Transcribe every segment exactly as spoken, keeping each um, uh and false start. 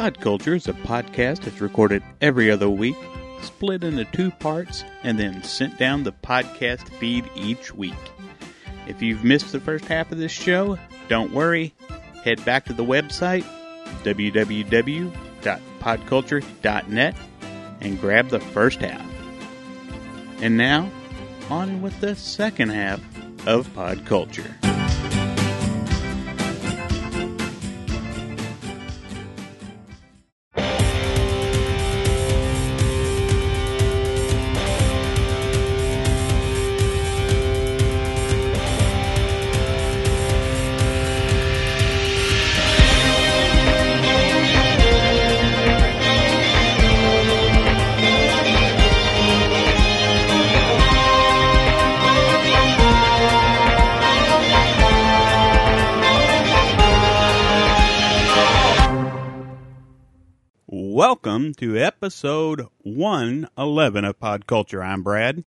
Pod Culture is a podcast that's recorded every other week, split into two parts, and then sent down the podcast feed each week. If you've missed the first half of this show, don't worry. Head back to the website, w w w dot pod culture dot net, and grab the first half. And now, on with the second half of Pod Culture. Welcome to episode one eleven of Pod Culture. I'm Brad.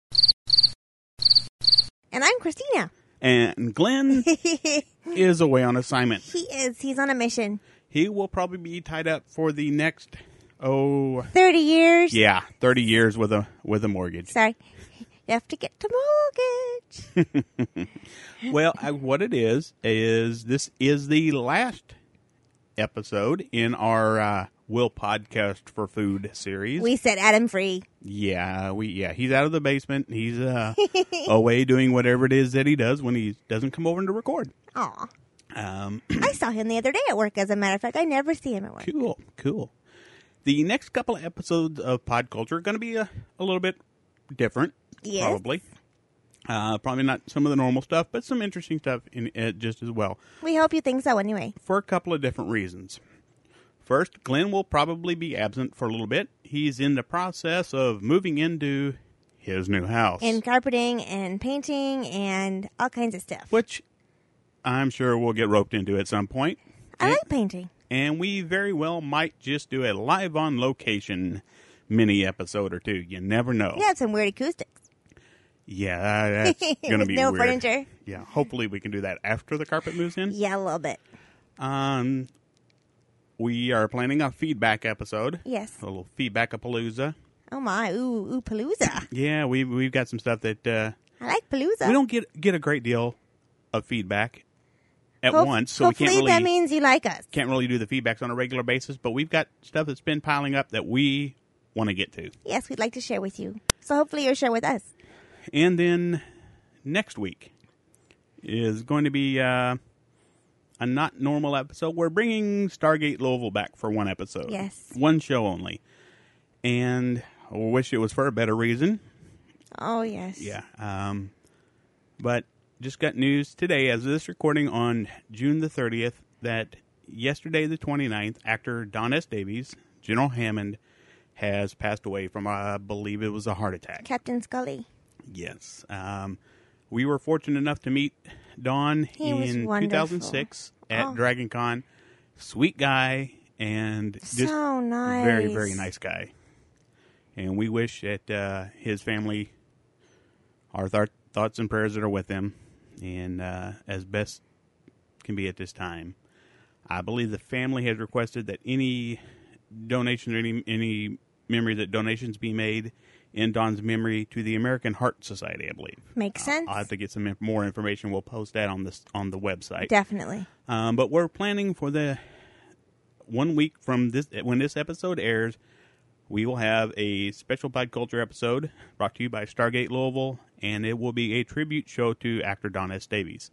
And I'm Christina. And Glenn is away on assignment. He is. He's on a mission. He will probably be tied up for the next, oh... thirty years? Yeah, thirty years with a with a mortgage. Sorry. You have to get the mortgage. Well, I, what it is, is this is the last episode in our uh, Will Podcast for Food series. We set Adam free. Yeah, we yeah, he's out of the basement. He's uh, away doing whatever it is that he does when he doesn't come over to record. Aw. Um, I saw him the other day at work, as a matter of fact. I never see him at work. Cool, cool. The next couple of episodes of Pod Culture are going to be a, a little bit different, Yes. probably. Uh, probably not some of the normal stuff, but some interesting stuff in it just as well. We hope you think so anyway. For a couple of different reasons. First, Glenn will probably be absent for a little bit. He's in the process of moving into his new house. And carpeting and painting and all kinds of stuff. Which I'm sure we'll get roped into at some point. I and, like painting. And we very well might just do a live on location mini episode or two. You never know. You have some weird acoustics. Yeah, that's going to be no weird. furniture. Yeah, hopefully we can do that after the carpet moves in. Yeah, a little bit. Um, we are planning a feedback episode. Yes. A little feedback-a-palooza. Oh my, ooh, ooh, Palooza. Yeah, we we've got some stuff that uh, I like Palooza. we don't get get a great deal of feedback at Ho- once, so we hopefully can't really that means you like us. can't really do the feedbacks on a regular basis. But we've got stuff that's been piling up that we want to get to. Yes, we'd like to share with you. So hopefully you'll share with us. And then next week is going to be uh, a not normal episode. We're bringing Stargate Louisville back for one episode. Yes. One show only. And I wish it was for a better reason. Oh, yes. Yeah. Um, but just got news today, as of this recording on June the thirtieth, that yesterday the twenty-ninth, actor Don S. Davies, General Hammond, has passed away from, I believe it was a heart attack. Captain Scully. Yes. Um, we were fortunate enough to meet Don He was in wonderful. two thousand six at Oh. Dragon Con. Sweet guy and just So nice. very, very nice guy. And we wish that uh, his family, our th- thoughts and prayers that are with them, and uh, as best can be at this time. I believe the family has requested that any donation or any, any memory that donations be made in Don's memory to the American Heart Society, I believe. Makes sense. I'll have to get some inf- more information. We'll post that on this on the website. Definitely. Um, but we're planning for the one week from this when this episode airs, we will have a special Pod Culture episode brought to you by Stargate Louisville, and it will be a tribute show to actor Don S. Davies.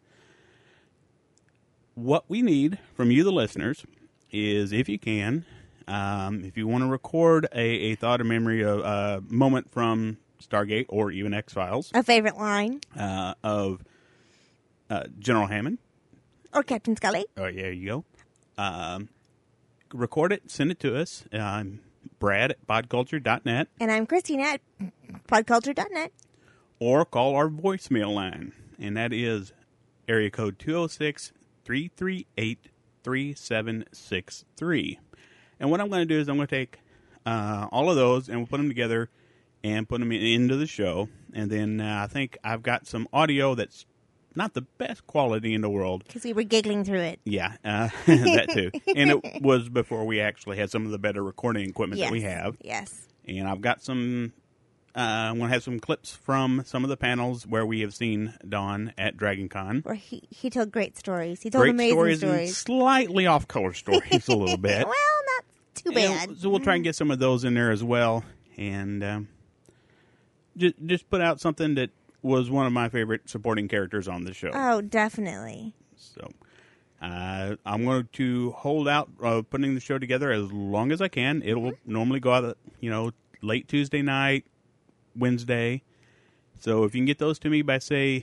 What we need from you, the listeners, is if you can, um, if you want to record a, a thought or memory, a, a moment from Stargate or even X-Files, A favorite line. uh, of uh, General Hammond. Or Captain Scully. Oh, yeah, there you go. Um, record it, send it to us. I'm Brad at podculture dot net. And I'm Christina at podculture dot net. Or call our voicemail line, and that is area code two oh six, three three eight, three seven six three. And what I'm going to do is I'm going to take uh, all of those and we'll put them together and put them in, into the show. And then uh, I think I've got some audio that's not the best quality in the world. Because we were giggling through it. Yeah, uh, that too. And it was before we actually had some of the better recording equipment Yes. that we have. Yes. And I've got some, uh, I'm going to have some clips from some of the panels where we have seen Don at Dragon Con. Where he, he told great stories. He told Great amazing stories, stories. and slightly off-color stories a little bit. Well, not too bad. And so we'll try and get some of those in there as well. And um, just, just put out something that was one of my favorite supporting characters on the show. Oh, definitely. So uh, I'm going to hold out uh, putting the show together as long as I can. It will mm-hmm. normally go out, you know, late Tuesday night, Wednesday. So if you can get those to me by, say,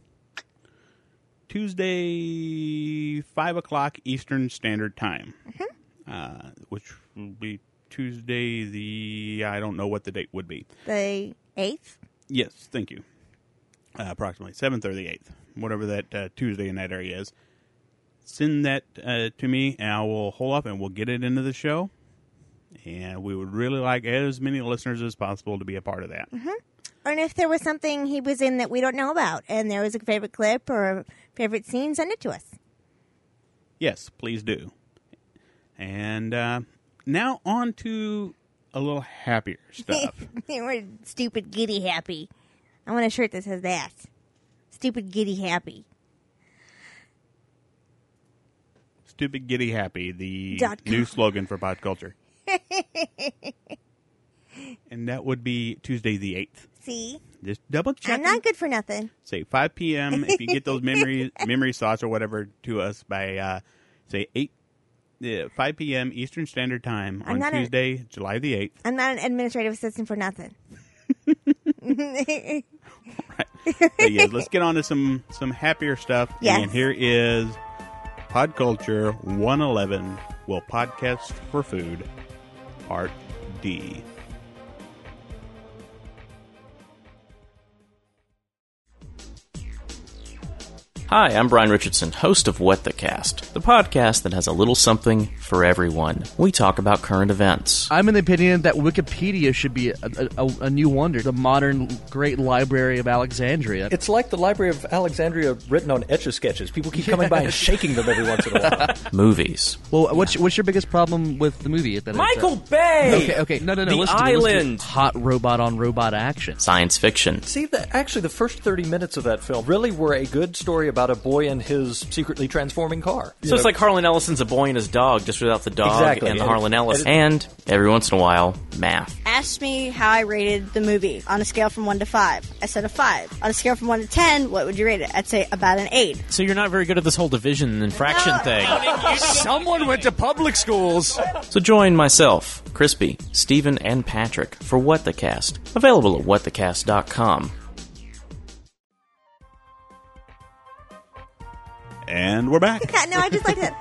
Tuesday, five o'clock Eastern Standard Time, mm-hmm. uh, which will be Tuesday the, I don't know what the date would be. The eighth? Yes, thank you. Uh, approximately seventh or the eighth, whatever that uh, Tuesday in that area is. Send that uh, to me, and I will hold off, and we'll get it into the show. And we would really like as many listeners as possible to be a part of that. Mm-hmm. And if there was something he was in that we don't know about, and there was a favorite clip or a favorite scene, send it to us. Yes, please do. And uh, now on to a little happier stuff. We're stupid, giddy, happy. I want a shirt that says that. Stupid, giddy, happy. Stupid, giddy, happy, the Dot com. new slogan for Pod Culture. And that would be Tuesday the eighth. See? Just double check. I'm not good for nothing. Say five p.m. if you get those memory memory thoughts or whatever to us by, uh, say, eight, uh, five p.m. Eastern Standard Time on Tuesday, a, July the eighth. I'm not an administrative assistant for nothing. Right. But yeah, let's get on to some, some happier stuff. Yes. And here is Pod Culture one eleven, Will Podcast for Food, Part D. Hi, I'm Brian Richardson, host of What the Cast, the podcast that has a little something for everyone. We talk about current events. I'm in the opinion that Wikipedia should be a, a, a new wonder, the modern great library of Alexandria. It's like the Library of Alexandria written on Etch-a-Sketches. People keep coming by and shaking them every once in a while. Movies. Well, what's, what's your biggest problem with the movie? That Michael it's, uh, Bay! Okay, okay, no, no, no. The listen to me, listen to me. Island! Hot robot-on-robot action. Science fiction. See, the, actually, the first thirty minutes of that film really were a good story about a boy and his secretly transforming car. So you it's know? like Harlan Ellison's A Boy and His Dog, just without the dog exactly. and the and Harlan it, Ellis. And, and every once in a while, math. Asked me how I rated the movie on a scale from one to five. I said a five. On a scale from one to ten, what would you rate it? I'd say about an eight. So you're not very good at this whole division and fraction thing. Someone went to public schools. So join myself, Crispy, Steven, and Patrick for What the Cast. Available at what the cast dot com. And we're back. No, I just like that.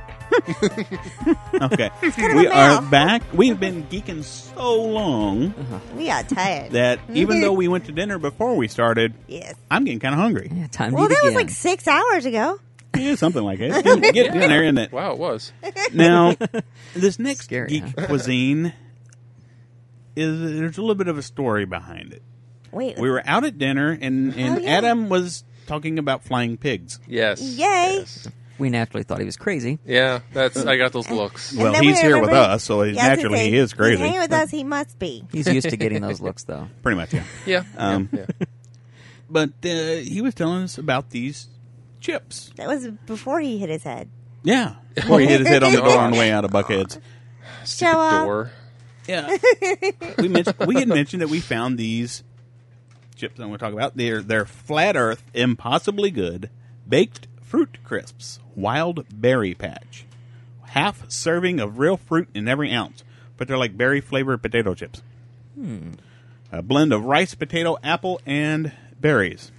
Okay. kind of We a are mouth. back. We've been geeking so long We got tired. that even though we went to dinner before we started, Yes. I'm getting kind of hungry. Yeah, time Well, to eat that was again. like six hours ago. Yeah, something like that. Get, get, get in there in that. Wow, it was. Now, this next Scary, geek huh? cuisine is there's a little bit of a story behind it. Wait. We were out at dinner, and, and Oh, yeah. Adam was talking about flying pigs. Yes. Yay. Yes. We naturally thought he was crazy. Yeah, that's. I got those looks. Well, then he's we here remember- with us, so he's Yeah, I was naturally gonna say, he is He's crazy. hanging with us, he must be. He's used to getting those looks, though. Pretty much, yeah. Yeah. Um, yeah. But uh, he was telling us about these chips. That was before he hit his head. Yeah. Before he hit his head on the door on the way out of Buckheads. Show off. Door. Yeah. we mentioned we had mentioned that we found these chips I want to talk about. They're they're flat earth, impossibly good, baked fruit crisps, wild berry patch. Half serving of real fruit in every ounce. But they're like berry flavored potato chips. Hmm. A blend of rice, potato, apple, and berries.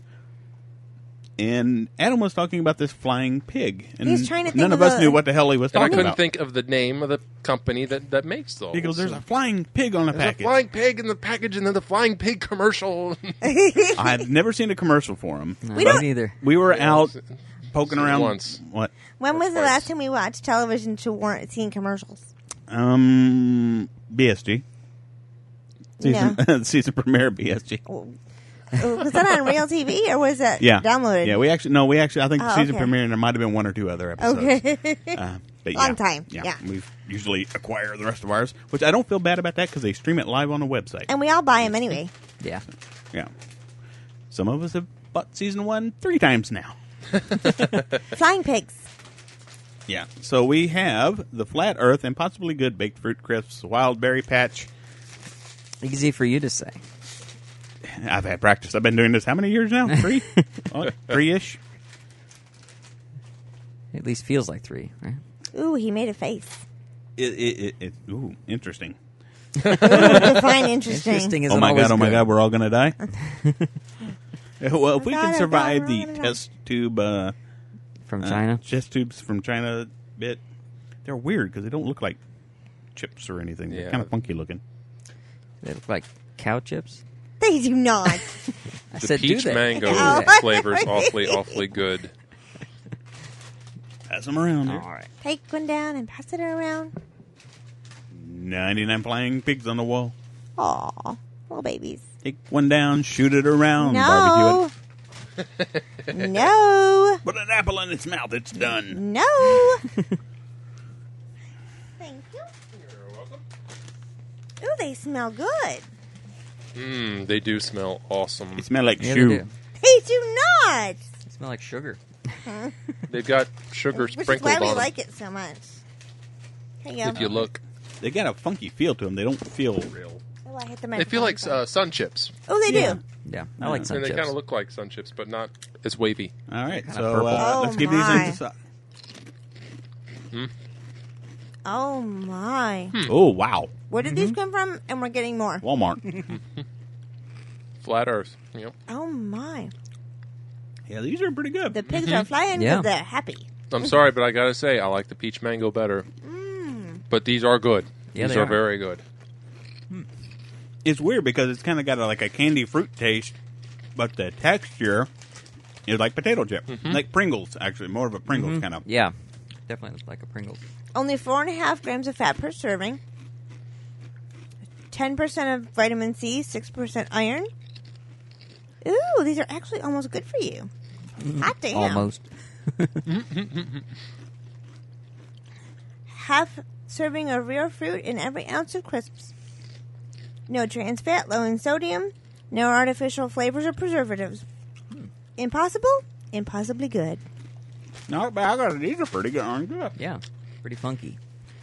And Adam was talking about this flying pig. And He was trying to think none of of us a- knew what the hell he was And I talking couldn't about. think of the name of the company that, that makes those. Because there's a flying pig on the There's package. a flying pig in the package, and then the flying pig commercial. I had never seen a commercial for him. No, We me don't- neither. We were out poking Seen it around once. What? When was the twice. last time we watched television to warrant seeing commercials? Um, B S G. Season, No. season premiere B S G. Oh, Was that on real T V or was that Yeah, downloaded? Yeah, we actually no, we actually I think the Oh, season okay. premiere and there might have been one or two other episodes. Okay. uh, but Long yeah, time, Yeah, yeah. we usually acquire the rest of ours, which I don't feel bad about that because they stream it live on the website. And we all buy them anyway. Yeah. Yeah, some of us have bought season one three times now. Flying pigs. Yeah, so we have the Flat Earth and possibly good baked fruit crisps, wild berry patch. Easy for you to say. I've had practice. I've been doing this how many years now? Three, oh, three-ish. At least feels like three, right? Ooh, he made a face. It, it, it, it, ooh, interesting. Ooh, define interesting. Interesting isn't Oh my always god! Oh my good. god! We're all gonna die. Well, if we God, can oh survive God, the we're all gonna test tube uh, From uh, China? test tubes from China bit, they're weird because they don't look like chips or anything. They're Yeah. kind of funky looking. They look like cow chips? They do not. I The said, do peach they? mango Oh. flavor's awfully, awfully good. Pass them around. All Here. right. Take one down and pass it around. Ninety-nine flying pigs on the wall. Aw, little babies. Take one down, shoot it around, No. barbecue it. No. Put an apple in its mouth. It's done. No. Thank you. You're welcome. Ooh, they smell good. Mmm, they do smell awesome. They smell like Yeah, they shoe. do. They do not. They smell like sugar. They've got sugar Which is sprinkled why we on like it so much. Here you go. them. If you look, They got a funky feel to them. They don't feel real. Oh, I hit the they microphone. feel like uh, sun chips, Oh, they Yeah. do. Yeah, I like sun and they chips. kind of look like sun chips, but not as wavy. All right, Kinda so purple. uh, Oh, let's give my. these a Oh, my. Oh wow, Where did these come from? And we're getting more. Walmart. Flat Earth. Yep. Oh, my. Yeah, these are pretty good. The pigs are flying because Yeah. they're happy. I'm sorry, but I gotta say, I like the peach mango better. Mm. But these are good. Yeah, these they are, are. very good. It's weird because it's kind of got a, like a candy fruit taste, but the texture is like potato chip, like Pringles. Actually, more of a Pringles kind of. Yeah, definitely looks like a Pringles. Only four and a half grams of fat per serving. Ten percent of vitamin C, six percent iron. Ooh, these are actually almost good for you. Hot damn. Almost. Half serving of real fruit in every ounce of crisps. No trans fat, low in sodium. No artificial flavors or preservatives. Impossible? Impossibly good. No, but I got these are pretty good. Aren't they? Yeah, pretty funky.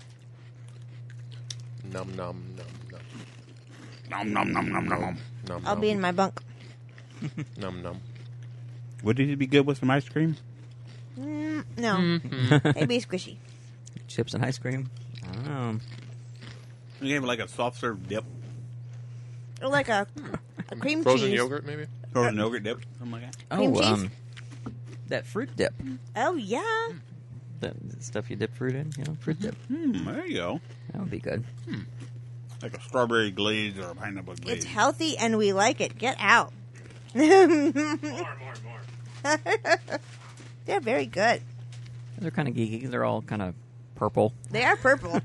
Num num num num Nom nom nom nom nom. num. I'll num, be in my bunk. num num. Would it be good with some ice cream? Mm, no. It'd be squishy. Chips and ice cream. I don't know. You have like a soft serve dip, Or like a, a cream Frozen cheese. yogurt, maybe. frozen yogurt dip, something like that. Cream Oh, cheese? um, that fruit dip. Oh, yeah. That stuff you dip fruit in, you know, fruit dip. Hmm, there you go. That would be good. Like a strawberry glaze or a pineapple glaze. It's healthy and we like it. Get out. more, more, more. They're very good. They're kind of geeky. They're all kind of purple. They are purple.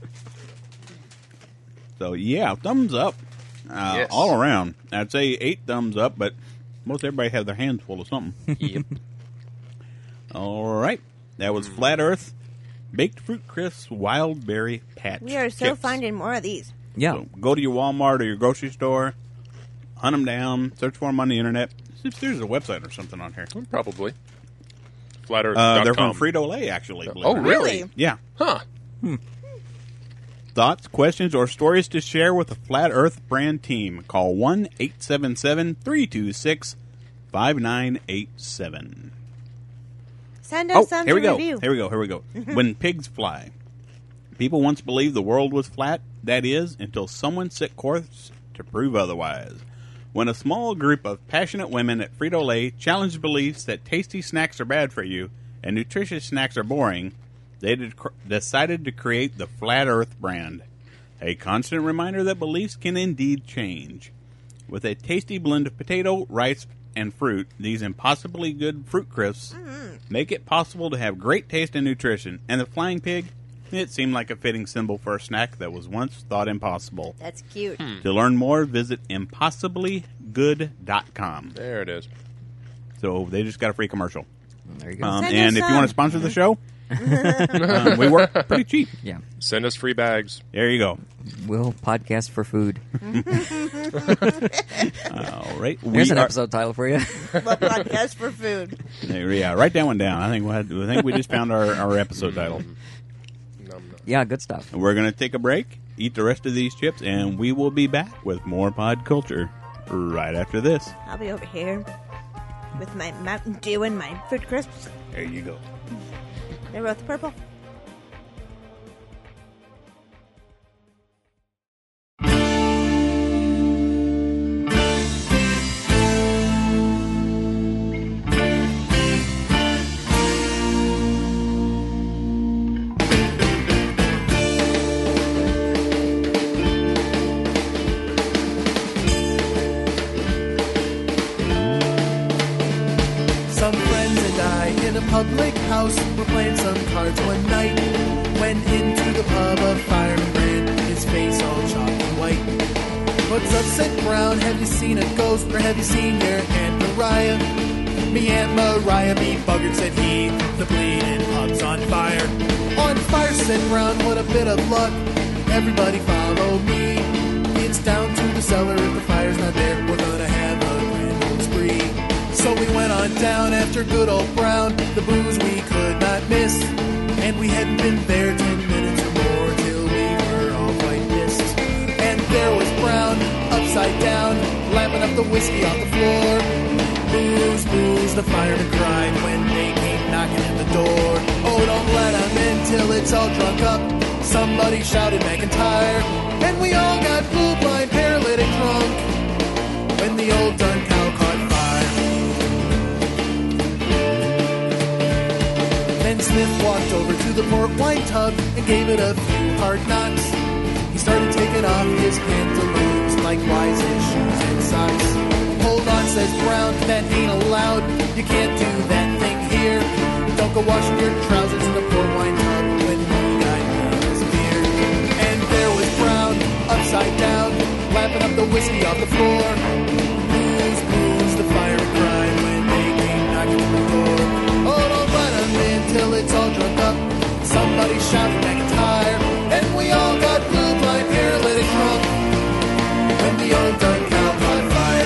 So yeah, thumbs up uh, Yes. all around. I'd say eight thumbs up, but most everybody have their hands full of something. Yep. All right, that was Flat Earth baked fruit crisps, wild berry patch. We are so Kits. finding more of these. Yeah. So go to your Walmart or your grocery store, hunt them down, search for them on the internet. See if there's a website or something on here. Probably. Flat Earth. Uh, they're from Frito-Lay, actually. believe Oh, it or not. really? Yeah. Huh. Thoughts, questions, or stories to share with the Flat Earth brand team? Call one eight seven seven, three two six, five nine eight seven. Send Oh, us some here we to go. review. Here we go. Here we go. When pigs fly. People once believed the world was flat. That is, until someone set course to prove otherwise. When a small group of passionate women at Frito-Lay challenged beliefs that tasty snacks are bad for you and nutritious snacks are boring, they did, decided to create the Flat Earth brand. A constant reminder that beliefs can indeed change. With a tasty blend of potato, rice, and fruit, these impossibly good fruit crisps make it possible to have great taste and nutrition. And the flying pig, it seemed like a fitting symbol for a snack that was once thought impossible. That's cute. To learn more, visit impossibly good dot com. There it is. So they just got a free commercial. There you go. Um, Send and us if you some. want to sponsor the show, um, we work pretty cheap. Yeah. Send us free bags. There you go. We'll podcast for food. All right. There's We an are- episode title for you. Well, podcast for food. There, yeah, write that one down. I think we had, I think we just found our, our episode title. Num, num. Yeah, good stuff. And we're going to take a break, eat the rest of these chips, and we will be back with more Pod Culture right after this. I'll be over here with my Mountain Dew and my Fruit Crisps. There you go. They're both purple. Some friends and I in a public house were playing some cards one night. Went into the pub, a fireman ran, his face all chalky white. What's up, said Brown, have you seen a ghost, or have you seen your Aunt Mariah? Me Aunt Mariah be buggered, said he, the bleeding pub's on fire. On fire, said Brown, what a bit of luck, everybody follow me. It's down to the cellar, if the fire's not there, we're gonna have a grand old spree. So we went on down after good old Brown, the booze we could not miss. And we hadn't been there ten minutes or more till we were all quite pissed. And there was Brown, upside down, lapping up the whiskey off the floor. Booze, booze, the firemen cried when they came knocking at the door. Oh, don't let 'em in till it's all drunk up, somebody shouted McIntyre. And we all got blue, blind, paralytic drunk when the old dun cow caught fire. Then Smith walked over to the port wine tub and gave it a few hard knocks. He started taking off his pantaloons, likewise his shoes and socks. Hold on, says Brown, that ain't allowed. You can't do that thing here. Don't go washing your trousers in the port wine tub when we got his beer. And there was Brown, upside down, lapping up the whiskey off the floor. Booze, booze, the fireman cried when they came knocking at the door. Oh, don't let 'em in till it's all drunk up, somebody shouted McIntyre. And we all got blue, blind, paralytic drunk when the old dun cow caught fire.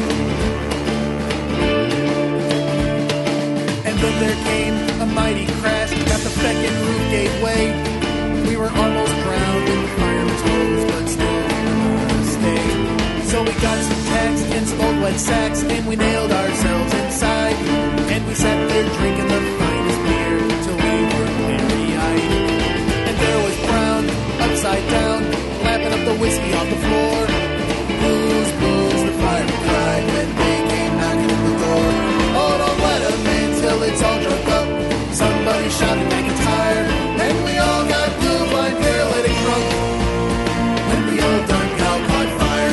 And then there came a mighty crash, got the feckin' roof gave way. We were almost drowned in the fireman's hose, but still we were gonna stay. So we got some tacks and some old wet sacks, and we nailed ourselves inside. And we sat there drinking the finest beer till we were weary-eyed. And there was Brown, upside down, lapping up the whiskey off the floor. Booze, booze, the fireman cried when they came knocking at the door. Oh, don't let 'em in till it's all drunk up, somebody shouted McIntyre. And we all got blue, blind, paralytic drunk when the old dun cow caught fire.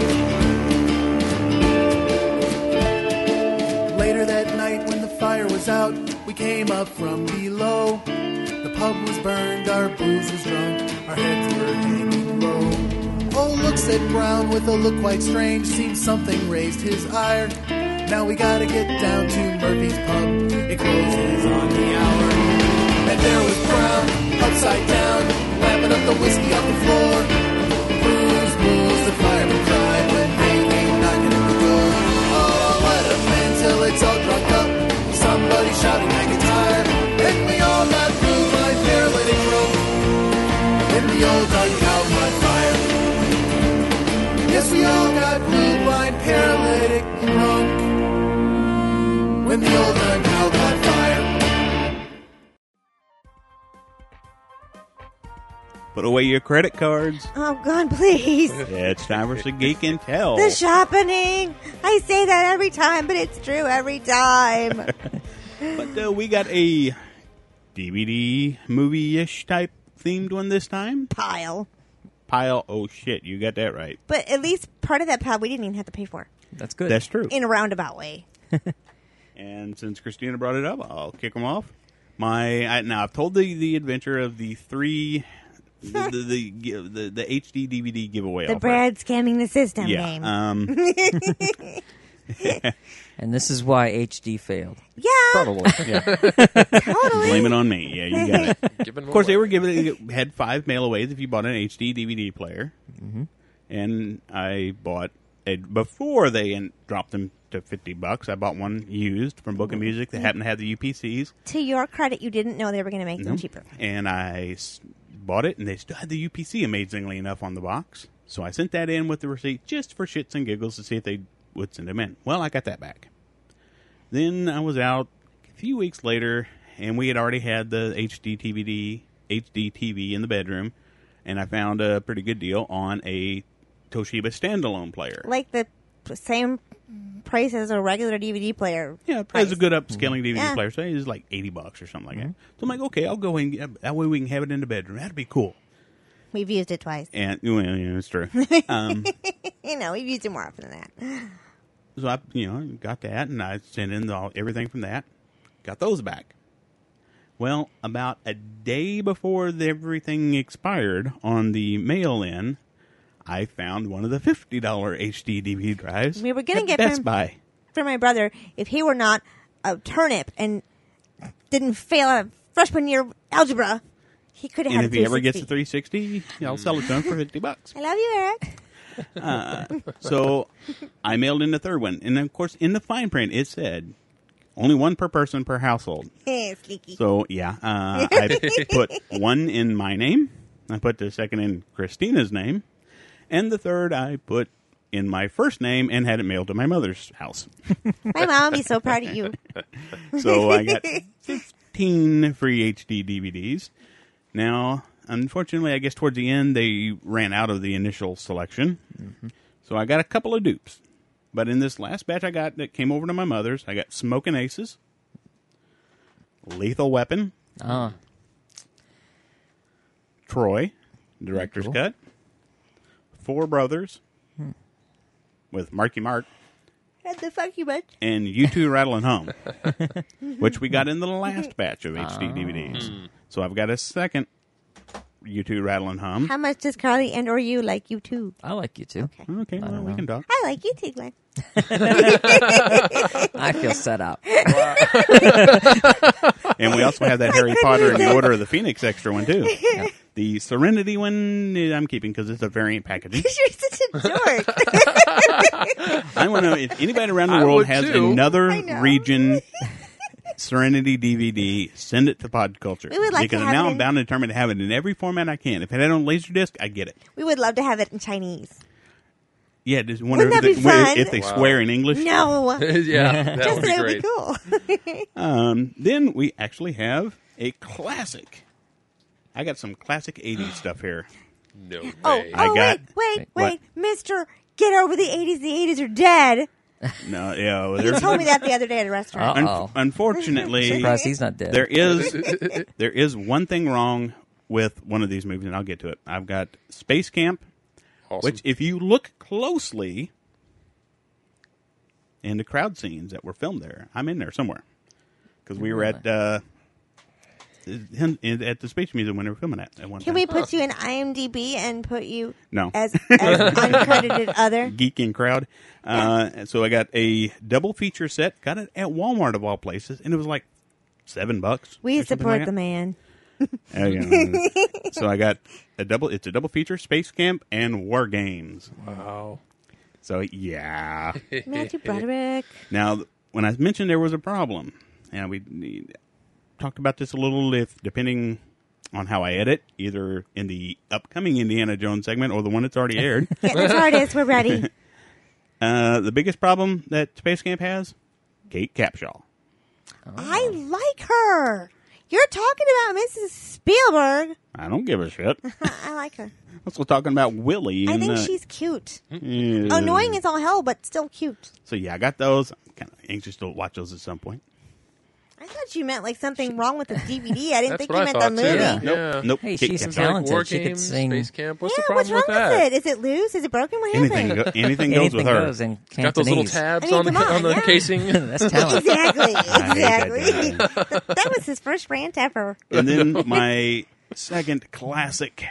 Later that night when the fire was out, we came up from below. The pub was burned, our booze was drunk, our heads were hanging low. Oh, look, said Brown with a look quite strange, seems something raised his ire. Now we gotta get down to Murphy's Pub, it closes on the hour. And there was Brown, upside down, lapping up the whiskey off the floor. Booze, booze, the fireman cried when they came knocking at the door. Oh, don't let 'em in till it's all drunk up, somebody shouted McIntyre. And we all got blue, blind, paralytic drunk when the old dun cow caught fire. Yes, we all got blue, blind, paralytic drunk when the old dun cow caught fire. Put away your credit cards. Oh, God, please. Yeah, it's time for some Geek and Tell. The shopping. I say that every time, but it's true every time. But uh, we got a D V D movie-ish type themed one this time. Pile. Pile. Oh, shit. You got that right. But at least part of that pile we didn't even have to pay for. That's good. That's true. In a roundabout way. And since Christina brought it up, I'll kick them off. My I, Now, I've told the, the adventure of the three the, the, the, the, the H D D V D giveaway The offer. Brad scamming the system yeah, game. Um, And this is why H D failed. yeah. Probably. Yeah. Totally. blame it on me. Yeah, you got it. Giving Of course, away. they were giving had five mailaways if you bought an H D D V D player, Mm-hmm. and I bought a, before they in, dropped them to fifty bucks. I bought one used from Book of Music that happened to have the U P Cs. To your credit, you didn't know they were going to make them Nope. cheaper. And I s- bought it, and they still had the U P C, amazingly enough, on the box. So I sent that in with the receipt just for shits and giggles to see if they would send them in. Well, I got that back. Then I was out a few weeks later, and we had already had the H D T V D, H D T V in the bedroom, and I found a pretty good deal on a Toshiba standalone player. Like the p- same price as a regular D V D player. Yeah, it price. was a good upscaling D V D Yeah. player, so it was like eighty bucks or something like that. So I'm like, okay, I'll go and get, that way we can have it in the bedroom. That'd be cool. We've used it twice. And well, yeah, it's true. Um, You know, we've used it more often than that. so I, you know, got that, and I sent in all, everything from that. Got those back. Well, about a day before the, everything expired on the mail-in, I found one of the fifty dollar H D D V D drives. We were gonna at get Best from- Buy. For my brother, if he were not a turnip and didn't fail a freshman year algebra, he could have And had if a he ever gets a three three sixty, I'll sell it to him for fifty bucks. sixty. I love you, Eric. Uh, so I mailed in the third one, and of course, in the fine print, it said only one per person per household. Sneaky. So yeah, uh, I put one in my name. I put the second in Christina's name, and the third I put in my first name and had it mailed to my mother's house. My mom will be so proud of you. So I got fifteen free H D D V Ds. Now, unfortunately, I guess towards the end they ran out of the initial selection. Mm-hmm. So I got a couple of dupes. But in this last batch I got that came over to my mother's, I got Smokin' Aces, Lethal Weapon, Ah. Troy, Director's Cool. Cut, Four Brothers, Hmm. with Marky Mark, Had the fuck you much. and U two Rattle and Hum, which we got in the last batch of H D Ah. D V Ds. So I've got a second U two Rattle and Hum. How much does Carly and or you like you too? I like you too. Okay, well, don't we know. can talk. I like you too, Glenn. I feel set up. And we also have that Harry Potter and the Order of the Phoenix extra one, too. The Serenity one eh, I'm keeping because it's a variant packaging. You're such a dork. I want to know if anybody around the I world would has too. another I know. region Serenity D V D, send it to Pod Culture. We would like to because have now it I'm in- bound and determined to have it in every format I can. If it had on Laserdisc, I get it. We would love to have it in Chinese. Yeah, just wonder Wouldn't if, that be they, fun? if they Wow. swear in English. No. yeah, that Just would be that it great. would be cool. Um, then we actually have a classic. I got some classic eighties stuff here. No way. Oh, I oh got- wait, wait, What? wait. Mister, get over the eighties. The eighties are dead. No, yeah, well, You there's told me that the other day at a restaurant. Un- Uh-oh. unfortunately, Surprised he's not dead. there is there is one thing wrong with one of these movies, and I'll get to it. I've got Space Camp, Awesome. which, if you look closely in the crowd scenes that were filmed there, I'm in there somewhere because we were at uh, in- in- at the Space Museum when they were filming that at one Can time. we put you in IMDb and put you No. as, as uncredited other? Geeking crowd. Uh, so I got a double feature set. Got it at Walmart of all places, and it was like seven bucks. We or something support like the that. man. Oh, yeah. So I got a double. It's a double feature: Space Camp and War Games. Wow. So yeah. Matthew Broderick. Now, when I mentioned there was a problem, and we talked about this a little, if depending on how I edit, either in the upcoming Indiana Jones segment or the one that's already aired. Get the TARDIS. We're ready. Uh, the biggest problem that Space Camp has, Kate Capshaw. I like her. You're talking about Missus Spielberg. I don't give a shit. I like her. Also talking about Willie. I and, think uh, she's cute. yeah. Annoying as all hell, but still cute. So yeah, I got those. I'm kind of anxious to watch those at some point. I thought you meant like something wrong with the D V D. I didn't That's think what you I meant the thought, movie. too. Yeah. Yeah. Nope. Hey, Kate she's Capshaw. Like talented. War She could Games, sing. Space Camp. What's Yeah, the what's problem wrong with that? with it? Is it loose? Is it broken? What Anything, happened? go, anything goes Anything with her. goes in Cantonese. Got those little tabs I mean, on the come on, on the yeah. casing. That's talent. Exactly. that Exactly. guy. that was his first rant ever. And then my second classic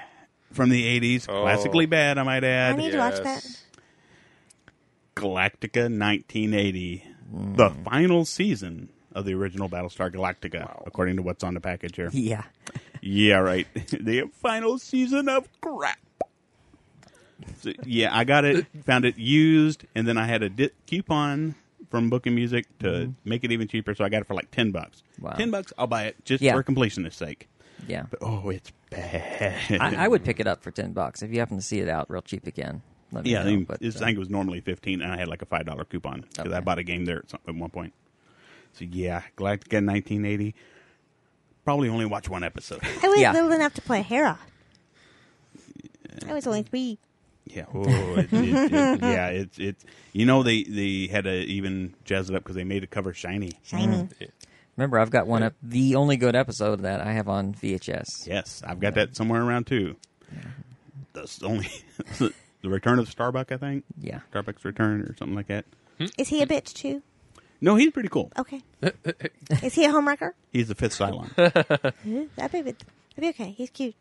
from the eighties. Oh. Classically bad, I might I add. need to watch that. Yes. Galactica nineteen eighty. The final season of the original Battlestar Galactica, according to what's on the package here. Yeah. Yeah, right. The final season of crap. So, yeah, I got it, found it used, and then I had a di- coupon from Book and Music to mm-hmm. make it even cheaper, so I got it for like ten bucks. Wow. ten bucks, I'll buy it just Yeah. for completionist sake. Yeah. But, oh, it's bad. I, I would pick it up for ten bucks if you happen to see it out real cheap again. Let me Yeah, know, I, think but, it's- uh, I think it was normally fifteen, and I had like a five dollar coupon because Okay. I bought a game there at, some, at one point. So yeah, Galactica nineteen eighty. Probably only watch one episode. I was Yeah. little enough to play Hera. I was only three. Yeah, oh, it, it, it, yeah, it's it's you know they, they had to even jazz it up because they made a cover shiny. Shiny. Remember, I've got one up, the only good episode that I have on V H S. Yes, I've got that somewhere around too. That's only the Return of Starbuck, I think. Yeah. Starbuck's Return or something like that. Is he a bitch too? No, he's pretty cool. Okay. Is he a homewrecker? He's the fifth Cylon. Uh, That'd be, that'd be okay. He's cute.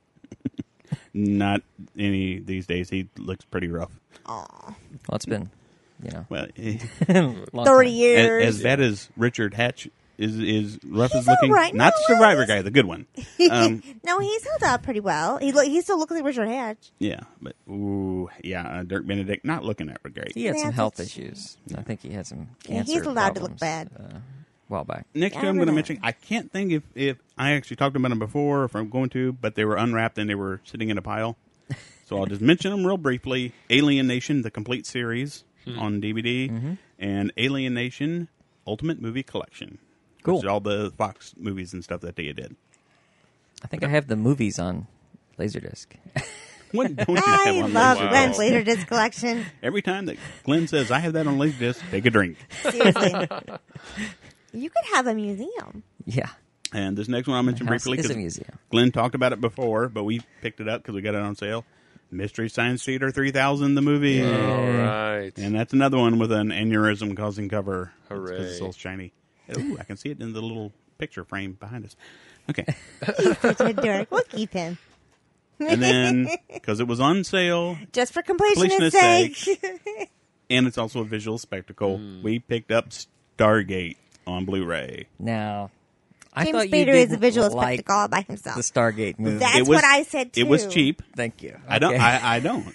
Not any these days. He looks pretty rough. Aw. Well, it's been, you know, Well, eh, long thirty time. years. as, as bad as Richard Hatch is is rough He's as looking. all right. Not No, the Survivor he's- guy, the good one. Um, No, he's held up pretty well. He look, he still looks like Richard Hatch. yeah, but ooh, yeah, uh, Dirk Benedict not looking that great. He had some Yeah, health that's- issues. I think he had some Yeah, cancer he's allowed to look problems, bad. Uh, a while back. Next Yeah, two I I'm going to remember mention, I can't think if, if I actually talked about them before or if I'm going to, but they were unwrapped and they were sitting in a pile. So I'll just mention them real briefly. Alien Nation, the complete series on D V D, Mm-hmm. and Alien Nation Ultimate Movie Collection. Cool. Which is all the Fox movies and stuff that they did. I think I have the movies on Laserdisc. What don't you have I on love Laserdisc? Glenn's Laserdisc collection. Every time that Glenn says, I have that on Laserdisc, take a drink. Seriously. You could have a museum. Yeah. And this next one I'll mention The house briefly is a because museum. Glenn talked about it before, but we picked it up because we got it on sale. Mystery Science Theater three thousand, the movie. All right. And that's another one with an aneurysm causing cover. Hooray. Because it's all shiny. Ooh, I can see it in the little picture frame behind us. Okay. He's such a dork. We'll keep him. And then, because it was on sale, Just for completionist Completionist sake. and it's also a visual spectacle, we picked up Stargate on Blu-ray. Now, I James thought you Spader is a didn't visual like spectacle all by himself. the Stargate movie. That's It was- what I said too. It was cheap. Thank you. I don't. Okay. I, I don't.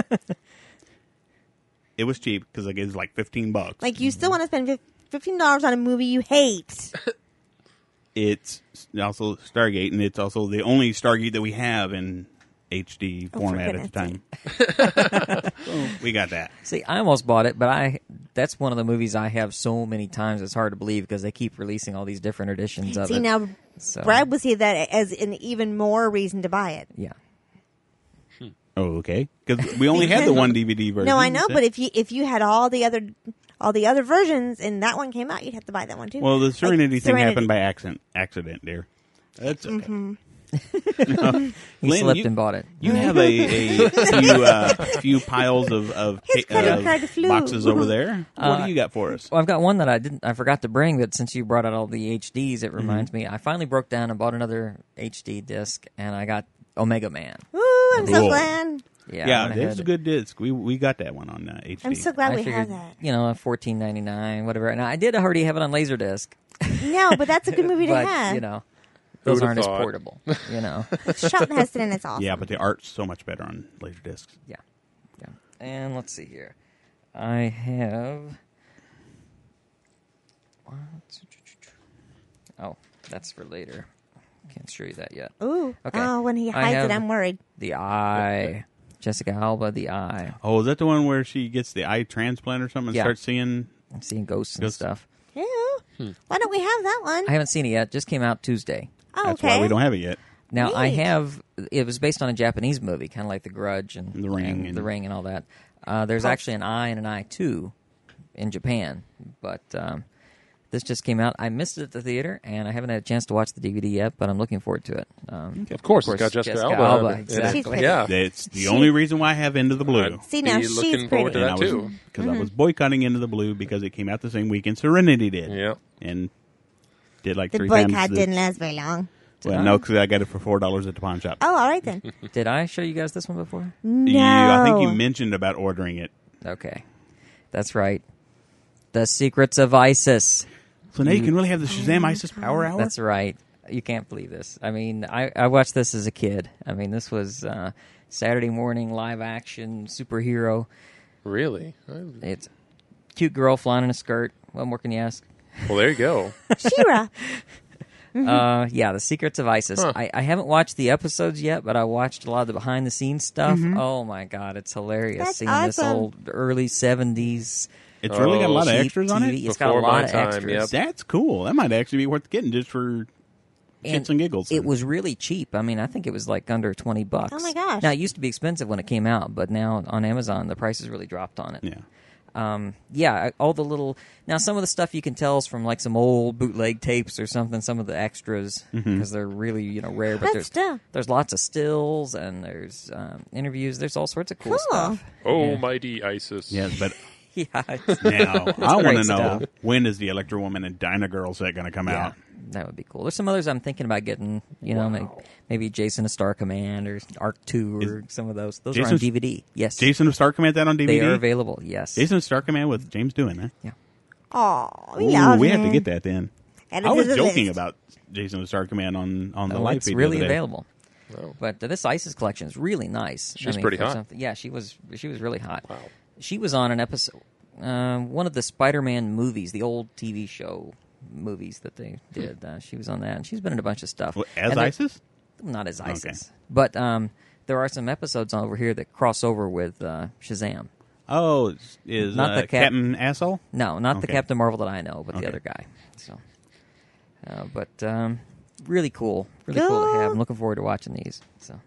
It was cheap because it was like fifteen bucks. Like, you still want to spend fifteen dollars on a movie you hate. It's also Stargate, and it's also the only Stargate that we have in H D Oh, for format at the goodness time. So we got that. See, I almost bought it, but I that's one of the movies I have so many times it's hard to believe because they keep releasing all these different editions of See, it. now, So- Brad would see that as an even more reason to buy it. Yeah. Oh, okay. Because we only had the one D V D version. No, I know, That's but it. if you if you had all the other all the other versions and that one came out, you'd have to buy that one too. Well, the Like, Serenity thing Serenity. happened by accident, accident, dear. That's okay. Mm-hmm. He Glenn, slipped you- and bought it. You have a, a few uh, few piles of, of His ca- credit uh, card flew. boxes over there. What Uh, do you got for us? Well, I've got one that I didn't. I forgot to bring. That since you brought out all the H Ds, it reminds me. I finally broke down and bought another H D disc, and I got Omega Man. Ooh, I'm so Cool. glad. Yeah, I Yeah, went there's ahead- a good disc. We we got that one on uh, H D. I'm so glad I we figured, have that. you know, fourteen ninety nine, whatever. Now I did already have it on Laserdisc, No, but that's a good movie to but have. you know, those Who'da aren't as thought? portable. You know, Charlton Heston and it's awesome. Yeah, but the art's so much better on laser discs. yeah, yeah. And let's see here, I have. Oh, that's for later. Can't show you that yet. Ooh. Okay. Oh, when he I hides have- it, I'm worried. The Eye, Jessica Alba, The Eye. Oh, is that the one where she gets the eye transplant or something and Yeah. starts seeing? I'm seeing ghosts and Ghosts. stuff. Yeah. Why don't we have that one? I haven't seen it yet. Just came out Tuesday. oh, That's okay. why we don't have it yet. Now I Neat. have. It was based on a Japanese movie, kind of like The Grudge and The Ring and and- The Ring and all that. Uh, there's actually an Eye and an Eye Two in Japan, but um, this just came out. I missed it at the theater, and I haven't had a chance to watch the D V D yet. But I'm looking forward to it. Um, Of course, it's got Jessica, Alba. Alba, in it. exactly. She's pretty. Yeah. That's the She- only reason why I have Into the Blue. I'd See, now be she's looking forward to pretty. that too. Because Mm-hmm. I was boycotting Into the Blue because it came out the same weekend Serenity did. Yeah. And did like The three times. boycott the- didn't last very long. Well, I? no, because I got it for four dollars at the pawn shop. Oh, all right then. Did I show you guys this one before? No. You, I think you mentioned about ordering it. Okay. That's right. The Secrets of ISIS. So now you can really have the Shazam ISIS Power Hour? That's right. You can't believe this. I mean, I, I watched this as a kid. I mean, this was uh, Saturday morning live action superhero. Really? It's cute girl flying in a skirt. What more can you ask? Well, there you go. She-Ra. Uh, yeah, The Secrets of ISIS. Huh. I, I haven't watched the episodes yet, but I watched a lot of the behind-the-scenes stuff. Mhm. Oh, my God, it's hilarious. That's Seeing this awesome. old early seventies... It's really got a lot of cheap extras on T it? V. It's got a Before lot my of time, extras. yep. That's cool. That might actually be worth getting just for shits and giggles. It was really cheap. I mean, I think it was like under twenty bucks. Oh, my gosh. Now, it used to be expensive when it came out, but now on Amazon, the prices really dropped on it. Yeah. Um, yeah, I- all the little... Now, some of the stuff you can tell is from like some old bootleg tapes or something, some of the extras, because Mhm. they're really, you know, rare. But That's there's still- there's lots of stills and there's um, interviews. There's all sorts of cool, Cool. stuff. Oh, Yeah. mighty ISIS. Yes, but Yeah, it's- now it's I want great to know, stuff. when is the Electro Woman and Dinah Girl set going to come Yeah, out? that would be cool. There's some others I'm thinking about getting. You know, maybe, maybe Jason of Star Command or Arc Two or some of those. Those are on Jason's- D V D. Yes, Jason of Star Command that on D V D? they are available. Yes, Jason of Star Command with James Doohan, huh? Yeah. Aw, we Ooh, love we have to him. get that then. Add it I to was the joking list. about Jason of Star Command on, on the Oh, live it's feed the really other day. available. Oh. But uh, this ISIS collection is really nice. She's pretty for hot. something- Yeah, she was. She was really hot. Wow. She was on an episode, uh, one of the Spider-Man movies, the old T V show movies that they did. Uh, she was on that, and she's been in a bunch of stuff. What, as And they're- ISIS? Not as Okay. ISIS, but um, there are some episodes over here that cross over with uh, Shazam. Oh, is, is Not uh, the Cap- Captain Asshole? No, not the Okay. Captain Marvel that I know, but the Okay. other guy. So, uh, but um, really cool, really cool to have. I'm looking forward to watching these. So,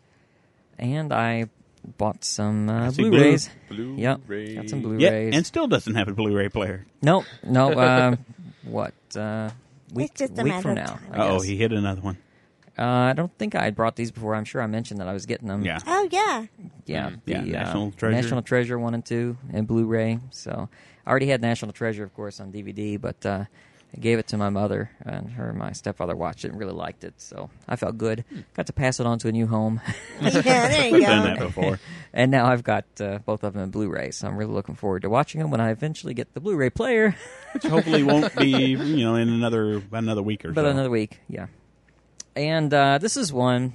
and I bought some uh, I see Blu-rays. Blue- Yep, Blu-ray. got some Yeah, Blu-rays. and still doesn't have a Blu-ray player. no, no. Uh, what? Uh, week just a week matter from of now. time. I Oh, guess. he hit another one. Uh, I don't think I had brought these before. I'm sure I mentioned that I was getting them. Yeah. Oh, yeah. Yeah, Mm. Yeah, the, National uh, Treasure. National Treasure one and two, and Blu-ray. So I already had National Treasure, of course, on D V D, but uh, I gave it to my mother, and her and my stepfather watched it and really liked it. So I felt good. Got to pass it on to a new home, Yeah, there you We've go. done that before. and now I've got uh, both of them in Blu-ray. So I'm really looking forward to watching them when I eventually get the Blu-ray player. Which hopefully won't be, you know, in another another week or But so. another week, yeah. And uh, this is one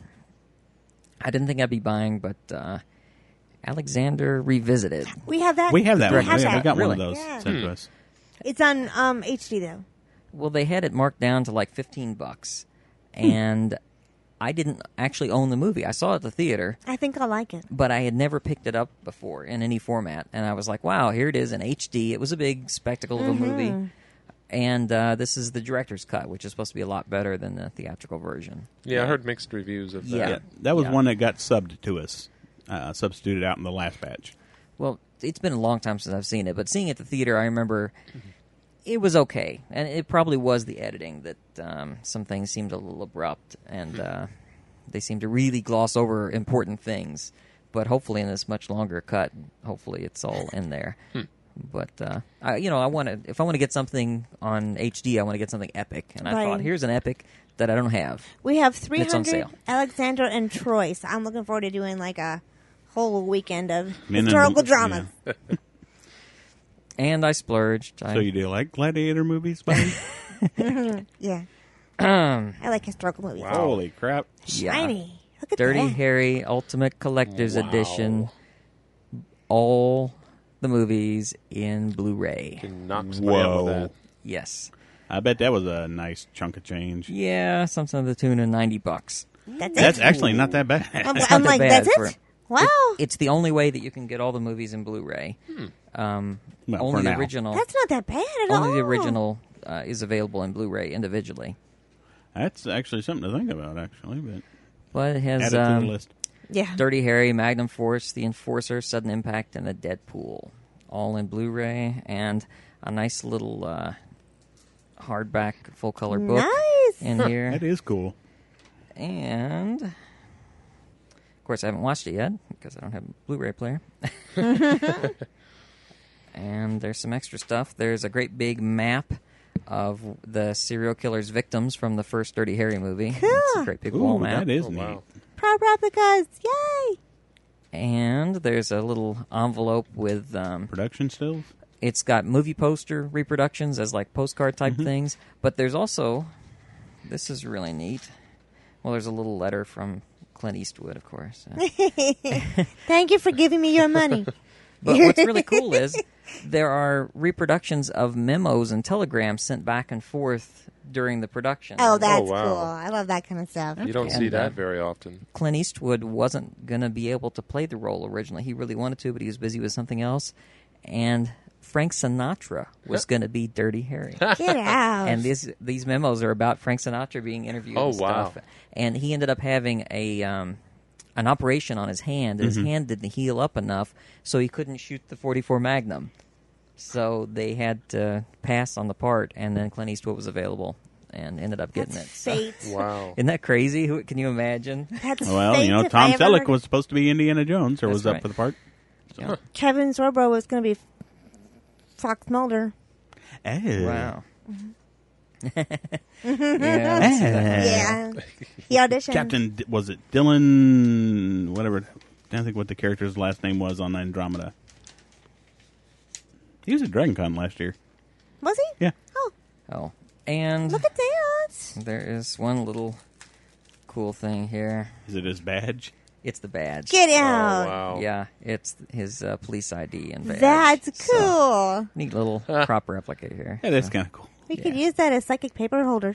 I didn't think I'd be buying, but uh, Alexander Revisited. We have that. We have that We one. have Yeah, we that. got one of Really? those Yeah. sent Hmm. to us. It's on um, H D, though. Well, they had it marked down to like fifteen bucks, and I didn't actually own the movie. I saw it at the theater, I think I'll like it. but I had never picked it up before in any format, and I was like, "Wow, here it is in H D." It was a big spectacle of a movie, and uh, this is the director's cut, which is supposed to be a lot better than the theatrical version. Yeah, I heard mixed reviews of that. Yeah. Yeah, that was Yeah. one that got subbed to us, uh, substituted out in the last batch. Well, it's been a long time since I've seen it, but seeing it at the theater, I remember it was okay, and it probably was the editing that um, some things seemed a little abrupt, and uh, they seemed to really gloss over important things. But hopefully, in this much longer cut, hopefully it's all in there. But uh, I, you know, I want to. If I want to get something on H D, I want to get something epic, and I Right. thought, here's an epic that I don't have. We have three It's on hundred sale. Alexandra and Troy, so I'm looking forward to doing like a whole weekend of Men in historical the- dramas. And I splurged. I, So you do like gladiator movies, buddy? Yeah. um, I like historical movies. Holy crap! yeah. Shiny. Look at Dirty that. Harry Ultimate Collector's Wow. Edition. All the movies in Blu-ray. Can knock somebody out Whoa! with that. Yes. I bet that was a nice chunk of change. Yeah, something to the tune of ninety bucks. That's, That's it. actually not that bad. I'm, It's I'm not that like, bad that's for- it? Wow. It's the only way that you can get all the movies in Blu-ray. Um, Well, only for the now. original. That's not that bad at all. Only the original uh, is available in Blu-ray individually. That's actually something to think about, actually. But But it add has it to um, the list. Yeah. Dirty Harry, Magnum Force, The Enforcer, Sudden Impact, and The Deadpool. All in Blu-ray, and a nice little uh, hardback full-color book Nice. in here. That is cool. And, of course, I haven't watched it yet because I don't have a Blu-ray player. And there's some extra stuff. There's a great big map of the serial killer's victims from the first Dirty Harry movie. Cool. It's a great big wall Ooh, map. that is Oh, neat. wow. Proud replicas. Yay! And there's a little envelope with... Um, Production stills? it's got movie poster reproductions as like postcard type Mm-hmm. things. But there's also... This is really neat. Well, there's a little letter from Clint Eastwood, of course. Uh, Thank you for giving me your money. But what's really cool is there are reproductions of memos and telegrams sent back and forth during the production. Oh, that's wow. cool. I love that kind of stuff. You don't see And, uh, that very often. Clint Eastwood wasn't going to be able to play the role originally. He really wanted to, but he was busy with something else. And Frank Sinatra was going to be Dirty Harry. Get out. And these these memos are about Frank Sinatra being interviewed Oh, and stuff. wow. And he ended up having a um, an operation on his hand. And His hand didn't heal up enough, so he couldn't shoot the forty-four Magnum. So they had to pass on the part, and then Clint Eastwood was available and ended up getting That's it. So- fate. Wow. Isn't that crazy? Who can you imagine? That's Well, fate you know, if Tom I ever Selleck heard- was supposed to be Indiana Jones, or That's was up right. for the part. Yeah. Kevin Sorbo was going to be Fox Mulder. Oh. Wow. Mm-hmm. yeah. Yeah. He auditioned. Captain, D- was it Dylan, whatever, I don't think what the character's last name was on Andromeda. He was at Dragon Con last year. Was he? Yeah. Oh, Oh, and look at that. there is one little cool thing here. Is it his badge? It's the badge. Get Oh, out. wow. Yeah, it's his uh, police I D and badge. That's So, cool. neat little crop replica here. Yeah, that's kind of cool. We could use that as psychic paper holder.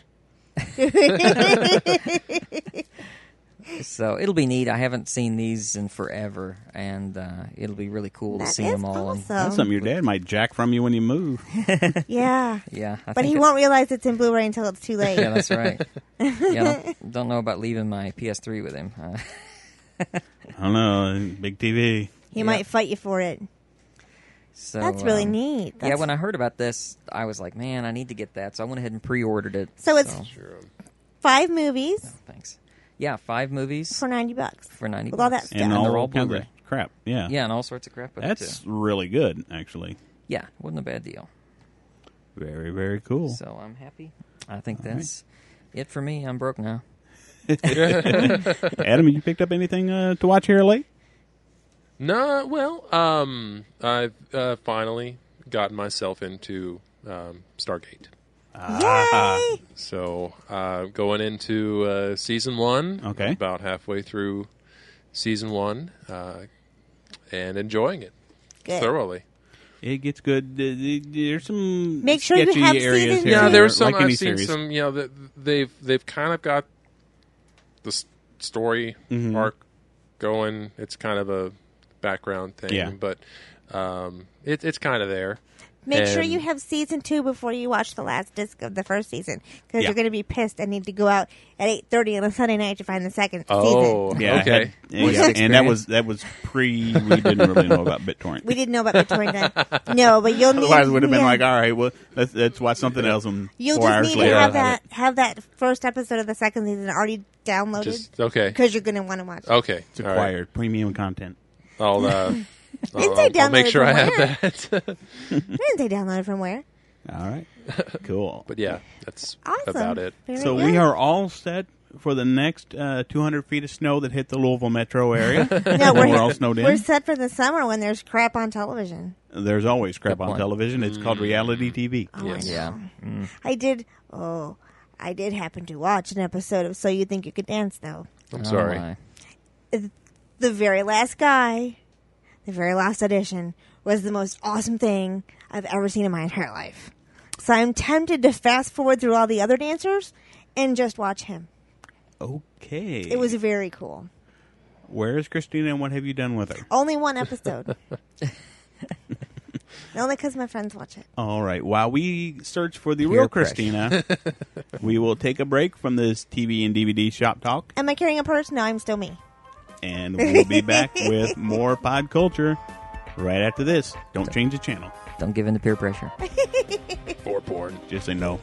So it'll be neat. I haven't seen these in forever, and uh, it'll be really cool to That see is them all. And, awesome. That's something your dad might jack from you when you move. Yeah. yeah, I But think he it- won't realize it's in Blu-ray until it's too late. Yeah, that's right. yeah, don't, don't know about leaving my P S three with him. Uh, I don't know, big T V. He might fight you for it. so That's really um, neat. Yeah, That's- when I heard about this, I was like, man, I need to get that. So I went ahead and pre-ordered it. So it's Sure. five movies Thanks. Yeah, five movies for ninety bucks. for ninety with all bucks. that And stuff. all, they're all kinds Blu-ray. of crap. Yeah. Yeah, and all sorts of crap with it, That's too. really good, actually. Yeah, wasn't a bad deal. Very, very cool. So I'm happy. I think that's it for me. I'm broke now. Adam, you picked up anything uh, to watch here late? No, well, um, I've uh, finally gotten myself into um, Stargate. Yay! So uh, going into uh, season one, Okay. about halfway through season one, uh, and enjoying it Good. thoroughly. It gets good. Uh, There's some Make sure you sketchy have areas season here. Yeah, two. there's some like any I've seen series. some. You know, that they've they've kind of got the s- story Mhm. arc going. It's kind of a background thing, Yeah. but um, it, it's kind of there. Make sure And- you have season two before you watch the last disc of the first season, because Yeah. you're going to be pissed and need to go out at eight thirty on a Sunday night to find the second Oh, season. Yeah, I okay. had- yeah, What's yeah, the and that experience? was that was pre. We didn't really know about BitTorrent. We didn't know about BitTorrent then. No, but you'll need. Otherwise, it would have been yeah. like, all right, well, let's, let's watch something else. And You'll four just hours need later, to have I'll that have that first episode of the second season already downloaded, Just okay. because you're going to want to watch it. Okay, It's all right. acquired premium content. I'll uh, I'll, Didn't say I'll, I'll make download sure I from have that. I didn't say download from where. All right, cool. But yeah, that's Awesome. about it. Very So good. we are all set for the next uh, two hundred feet of snow that hit the Louisville metro area. No, we're, we're all snowed we're in. set for the summer when there's crap on television. There's always crap Good on point. television. It's called reality T V. Oh, Yes. I know. Yeah. Mm. I did. Oh, I did happen to watch an episode of So You Think You Could Dance, though. I'm Oh, sorry. my. The very last guy, the very last audition, was the most awesome thing I've ever seen in my entire life. So I'm tempted to fast forward through all the other dancers and just watch him. Okay. It was very cool. Where is Christina and what have you done with her? Only one episode. Only because my friends watch it. All right. While we search for the Peer real pressure. Christina, we will take a break from this T V and D V D shop talk, Am I carrying a purse? No, I'm still me. and we'll be back with more pod culture right after this. Don't change the channel. Don't give in to peer pressure. For porn. Just say no.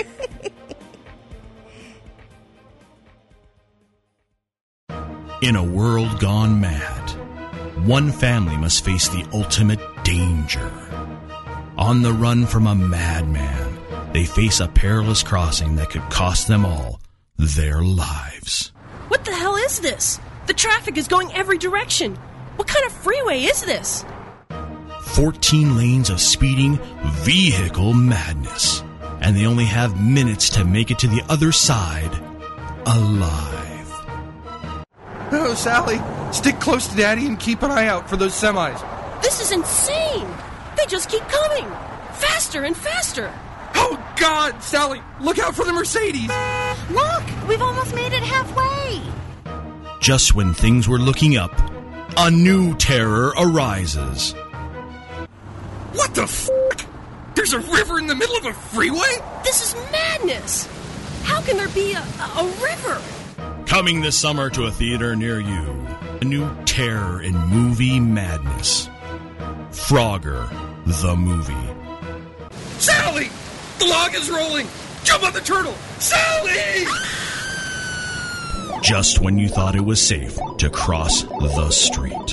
In a world gone mad, one family must face the ultimate danger. On the run from a madman they face a perilous crossing that could cost them all their lives. What the hell is this? The traffic is going every direction. What kind of freeway is this? fourteen lanes of speeding vehicle madness. And they only have minutes to make it to the other side alive. Oh, Sally, stick close to Daddy and keep an eye out for those semis. This is insane. They just keep coming. Faster and faster. Oh, God, Sally, look out for the Mercedes. Look, we've almost made it halfway. Just when things were looking up, a new terror arises. What the f***? There's a river in the middle of a freeway? This is madness. How can there be a, a, a river? Coming this summer to a theater near you, a new terror in movie madness. Frogger, the movie. Sally! The log is rolling! Jump on the turtle! Sally! Just when you thought it was safe to cross the street.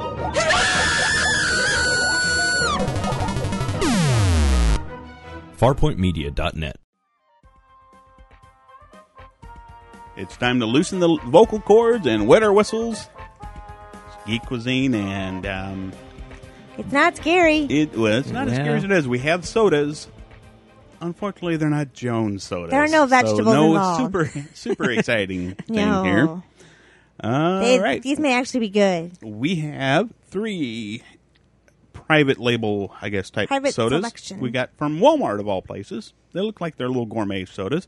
farpoint media dot net. It's time to loosen the vocal cords and wet our whistles. It's Geek Cuisine, and um, it's not scary. It well, it's not Yeah. as scary as it is. We have sodas. Unfortunately, they're not Jones sodas. There are no vegetables so no involved. super super exciting thing No. here. All They- right, These may actually be good. we have three private label, I guess, type Private sodas. selection. We got from Walmart of all places. They look like they're little gourmet sodas.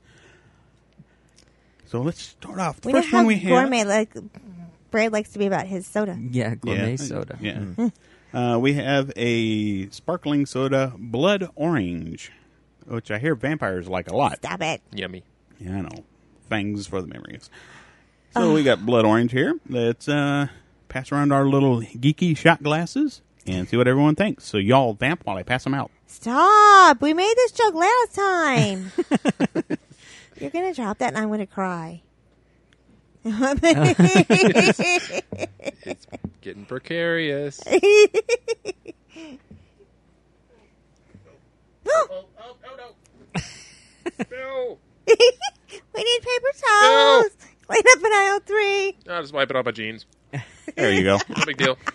So let's start off. The We first know one how we have. gourmet like Brad likes to be about his soda. Yeah, gourmet soda. Yeah. Mm. Uh, we have a sparkling soda, Blood Orange, which I hear vampires like a lot. Stop it. Yummy. Yeah, I know. Fangs for the memories. So we got Blood Orange here. Let's uh, pass around our little geeky shot glasses and see what everyone thinks. So y'all vamp while I pass them out. Stop! We made this joke last time. You're going to drop that and I'm going to cry. It's getting precarious. No. No. We need paper towels. Clean up in aisle three. I'll just wipe it off my jeans. There you go. No big deal.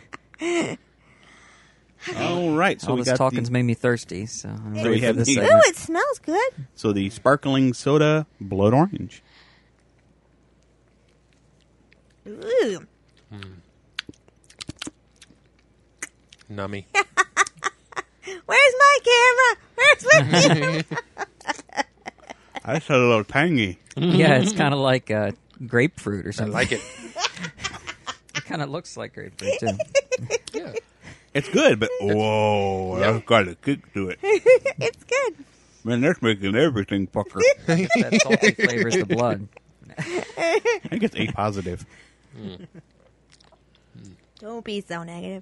All right. So All we this got talking's the, made me thirsty, so I'm So ready we for have this the- segment. Ooh, it smells good. so the sparkling soda, Blood Orange. Ooh. Nummy. Where's my camera? Where's my camera? That's a little tangy. Yeah, it's kind of like uh, grapefruit or something. like it. It kind of looks like grapefruit, too. Yeah. It's good, but whoa, that's got a kick to it. It's good. Man, that's making everything pucker. That salty flavors the blood. I think it's A positive. Mm. Don't be so negative.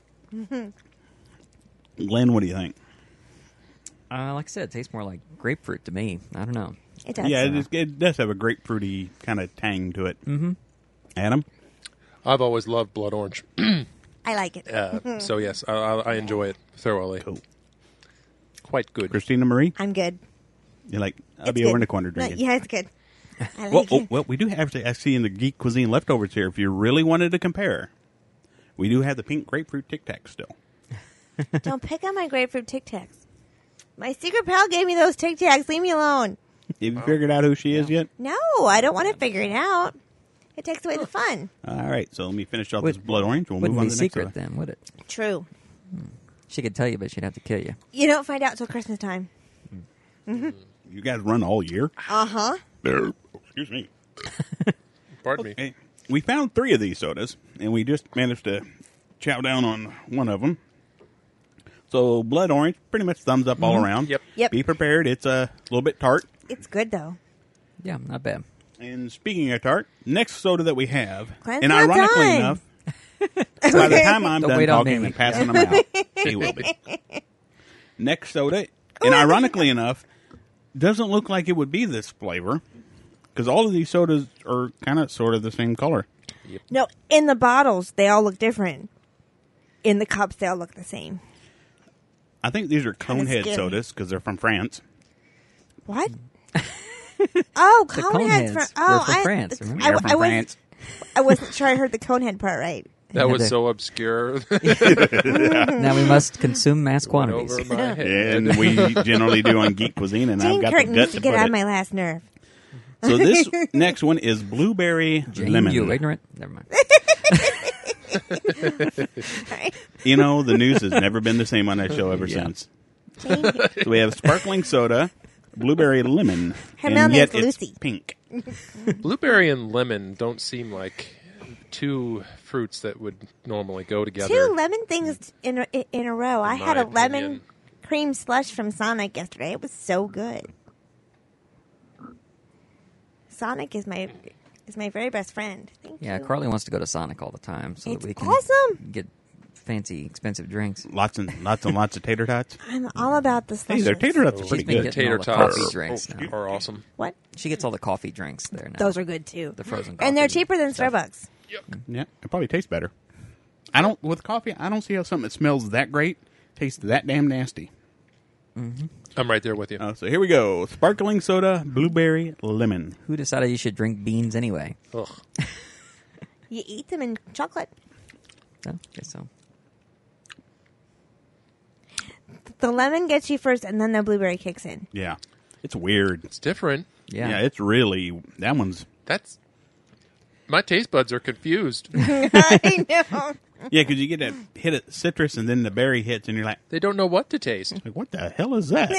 Glenn, what do you think? Uh, like I said, it tastes more like grapefruit to me. I don't know. It does. Yeah, it, is, it does have a grapefruity kind of tang to it. Mm-hmm. Adam? I've always loved Blood Orange. I like it. Uh, so, yes, I, I, I enjoy it thoroughly. Cool. Quite good. Christina Marie? I'm good. You're like, I'll It's be good. over in the corner No, drinking. yeah, it's good. I like Well, oh, it. well, we do have to, I see in the Geek Cuisine leftovers here, if you really wanted to compare, we do have the pink grapefruit Tic Tacs still. Don't pick on my grapefruit Tic Tacs. My secret pal gave me those Tic Tacs. Leave me alone. Have you figured out who she is yet? No, I don't want to figure it out. It takes away the fun. All right, so let me finish off Would- this Blood Orange. We'll move Wouldn't on be to the next secret one. then, would it? True. She could tell you, but she'd have to kill you. You don't find out till Christmas time. Mm-hmm. You guys run all year? Uh huh. There. Excuse me. Pardon me. Okay. We found three of these sodas, and we just managed to chow down on one of them. So, Blood Orange, pretty much thumbs up all Mhm. around. Yep. Yep. Be prepared. It's a little bit tart. It's good though. Yeah, not bad. And speaking of tart, next soda that we have, Glenn's and not ironically done. enough, by the time I'm Don't done wait on talking me. and passing them out, he will be. Next soda, and ironically enough, doesn't look like it would be this flavor, because all of these sodas are kind of sort of the same color. No, in the bottles they all look different. In the cups they all look the same. I think these are Kinda Conehead scary. sodas because they're from France. What? Oh, The Coneheads. Coneheads From, oh, were from I, France, remember? I, They're from I, France. Was, I wasn't sure I heard the Conehead part right. That Yeah, was the- so obscure. Now we must consume mass Went quantities. over my head. And we generally do on Geek Cuisine, and Jane I've got Curtin the needs gut to to get put on it. my last nerve. So this next one is blueberry Jane, lemon. you ignorant? Never mind. You know, the news has never been the same on that show ever Yeah. since. So we have sparkling soda, blueberry lemon, Her and mom yet is it's Lucy. pink. Blueberry and lemon don't seem like two fruits that would normally go together. Two lemon things in a, in a row. I In had my a lemon opinion. cream slush from Sonic yesterday. It was so good. Sonic is my is my very best friend. Thank Yeah, you. Carly wants to go to Sonic all the time so It's that we can awesome. get fancy, expensive drinks. Lots and lots and lots of tater tots. I'm all about the Hey, their slushes. tater tots are She's pretty been good. getting Tater all the tots coffee are- drinks now. are awesome. What? She gets all the coffee drinks there now. Those are good too. The frozen coffee. And they're cheaper than stuff. Starbucks. Yeah, it probably tastes better. I don't with coffee. I don't see how something that smells that great tastes that damn nasty. Mm-hmm. I'm right there with you. Uh, so here we go: sparkling soda, blueberry lemon. Who decided you should drink beans anyway? Ugh. You eat them in chocolate. Oh, guess so. The lemon gets you first, and then the blueberry kicks in. Yeah, it's weird. It's different. Yeah. Yeah, it's really that one's. That's my taste buds are confused. I know. Yeah, because you get that hit of citrus, and then the berry hits, and you're like, They don't know what to taste. like what the hell is that?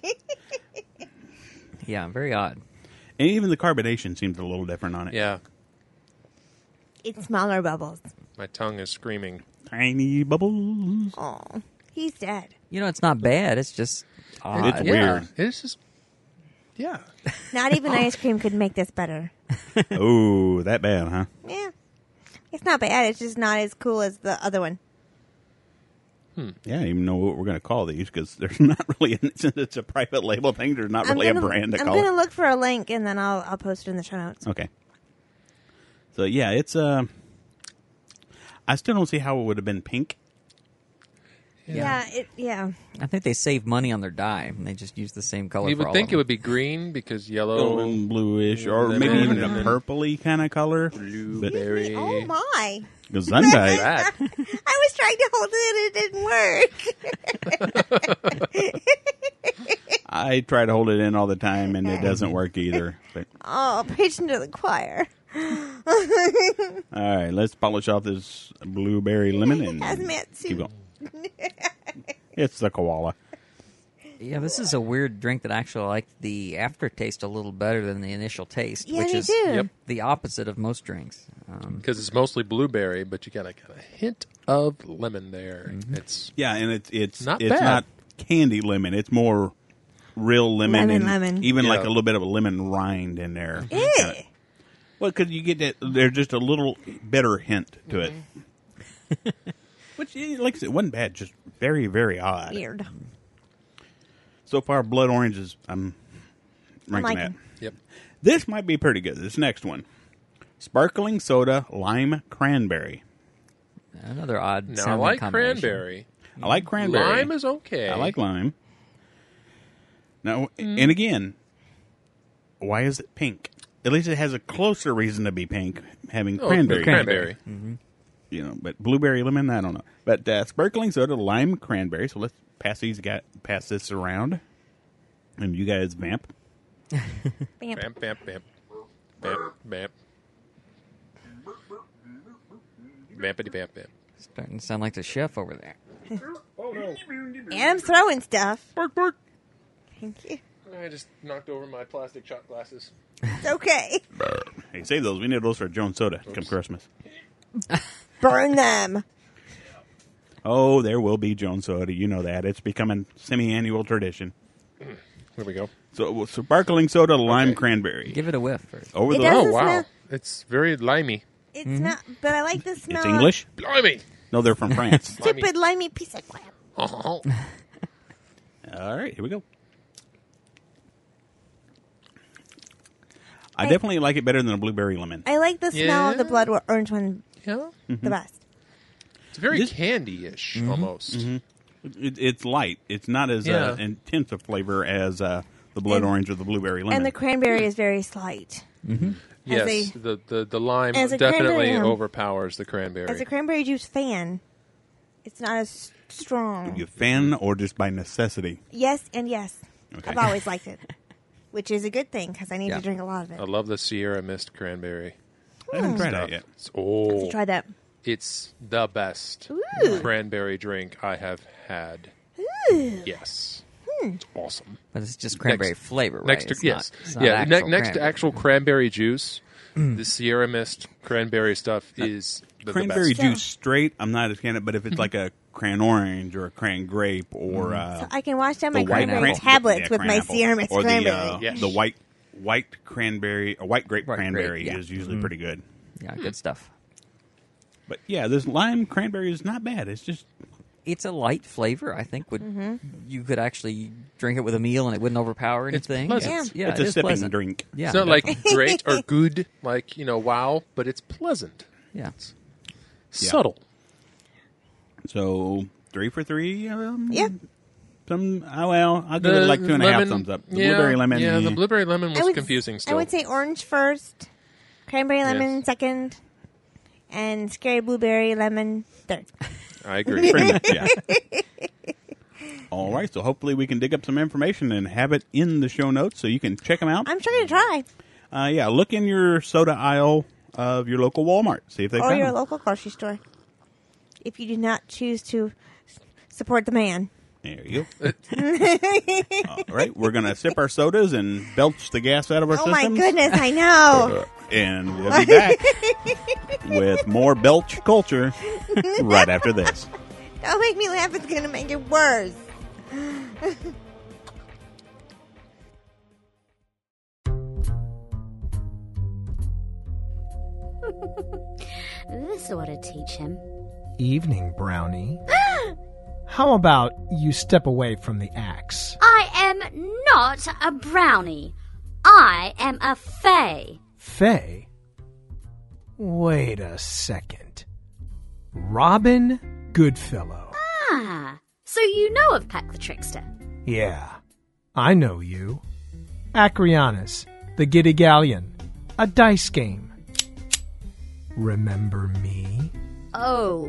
Yeah, very odd. And even the carbonation seems a little different on it. Yeah, It's smaller bubbles. my tongue is screaming. Tiny bubbles. Oh, he's dead. You know, it's not bad. It's just odd. It's Yeah, weird. it's just yeah. Not even ice cream could make this better. Oh, that bad, huh? Yeah. It's not bad. It's just not as cool as the other one. Yeah, I don't even know what we're going to call these because there's not really, since it's a private label thing, there's not really I'm gonna, a brand to I'm call gonna it. look for a link and then I'll I'll post it in the show notes. Okay. So, yeah, it's, uh, I still don't see how it would have been pink. Yeah, it yeah. I think they save money on their dye, and they just use the same color. You for would all think of it would be green because yellow, and bluish, or lemon, maybe even a lemon, purpley kind of color. blueberry. Oh my! Because Sunday, That. I was trying to hold it and it didn't work. I try to hold it in all the time, and it doesn't work either. But, Oh, preaching to the choir. all right, let's polish off this blueberry lemon and Hazmat keep suit. going. It's the koala. Yeah, this is a weird drink that actually I like the aftertaste a little better than the initial taste, Yeah, which me is too. Yep. the opposite of most drinks. Um, Because it's mostly blueberry, but you got a, got a hint of lemon there. Mm-hmm. It's Yeah, and it's it's Not it's bad. not candy lemon. It's more real lemon, Lemon, and lemon. even like Yeah. a little bit of a lemon rind in there. Eh. Kinda- Well, because you get that, there's just a little bitter hint to it. Which, yeah, like I said, wasn't bad. Just very, very odd. Weird. So far, blood orange is I'm ranking like that. 'em. yep. This might be pretty good. This next one, sparkling soda lime cranberry. another odd. Now I sounding like combination. cranberry. I like cranberry. Lime is okay. I like lime. Now, Mm. and again, why is it pink? At least it has a closer reason to be pink, having Oh, cranberry. Cranberry. Mm-hmm. You know, but blueberry lemon, I don't know. But uh, sparkling soda, lime, cranberry. So let's pass these, ga- pass this around, and you guys vamp. Bam. Bam, bam, bam. Bam, bam. Vampity, bam, bam. Starting to sound like the chef over there. Oh, no. And I'm throwing stuff. Bark, bark. Thank you. I just knocked over my plastic shot glasses. It's okay. Hey, save those. We need those for Jones Soda come Christmas. Burn them. Oh, there will be Jones Soda. You know that. It's becoming semi-annual tradition. Here we go. So, sparkling soda, lime, Okay. cranberry. Give it a whiff first. Over It the doesn't Oh, wow. smell- It's very limey. It smell, but I like the smell. It's English? Blimey. No, they're from France. Stupid limey piece of crap. Oh. All right, here we go. I definitely like it better than a blueberry lemon. I like the smell of the Yeah. blood orange one Yeah. the best. It's very This- candy-ish, Mm-hmm. almost. It, it's light. It's not as Yeah. uh, intense a flavor as uh, the the blood And- orange or the blueberry lemon. And the cranberry is very slight. Mm-hmm. Yes, a- the, the, the lime as a definitely cranberry, um, overpowers the cranberry. As a cranberry juice fan, it's not as strong. You fan or just by necessity? Yes and yes. Okay. I've always liked it, which is a good thing because I need Yeah. to drink a lot of it. I love the Sierra Mist cranberry. I haven't tried stuff. that yet. It's, oh, Have to try that. It's the best Ooh. cranberry drink I have had. Ooh. Yes. Hmm. It's awesome. But it's just cranberry Next- flavor, right? Next to, It's yes. not- it's not yeah, actual ne- next to cranberry. actual cranberry juice, the Sierra Mist cranberry stuff is the, the Cranberry best. juice straight, I'm not a fan of, but if it's like a cran orange or a cran grape or uh, So I can wash down the my white cranberry cran- tablets yeah, with my cran-apple. Sierra Mist or cranberry. The, uh, Yes. the white white cranberry, or white grape White grape, cranberry yeah. is usually Mhm. pretty good. Yeah, good stuff. But yeah, this lime cranberry is not bad. It's just It's a light flavor. I think would Mhm. you could actually drink it with a meal and it wouldn't overpower anything. pleasant. It's, yeah, It's it a is sipping pleasant. drink. Yeah, It's not like definitely. great or good, like, you know, wow, but it's pleasant. Yeah. It's subtle. so three for three. Um, Yeah. Some oh well, I'll give it like two and a half lemon- thumbs up. The yeah, blueberry lemon. Yeah, the eh. blueberry lemon was I would- confusing still. I would say orange first, cranberry Yes. lemon second, and scary blueberry lemon third. I agree. Pretty much, yeah. All right, so hopefully we can dig up some information and have it in the show notes so you can check them out. I'm sure to try. Uh, yeah, look in your soda aisle of your local Walmart. See if they've Or got your them. local grocery store. If you do not choose to s- support the man. There you go. All right, we're going to sip our sodas and belch the gas out of our Oh my systems. goodness, I know. And we'll be back with more belch culture right after this. Don't make me laugh. It's going to make it worse. This ought to teach him. Evening, Brownie. How about you step away from the axe? I am not a brownie. I am a fae. Faye? Wait a second. Robin Goodfellow. Ah, so you know of Pack the Trickster. Yeah, I know you. Acrianus, the Giddy Galleon, a dice game. Remember me? Oh.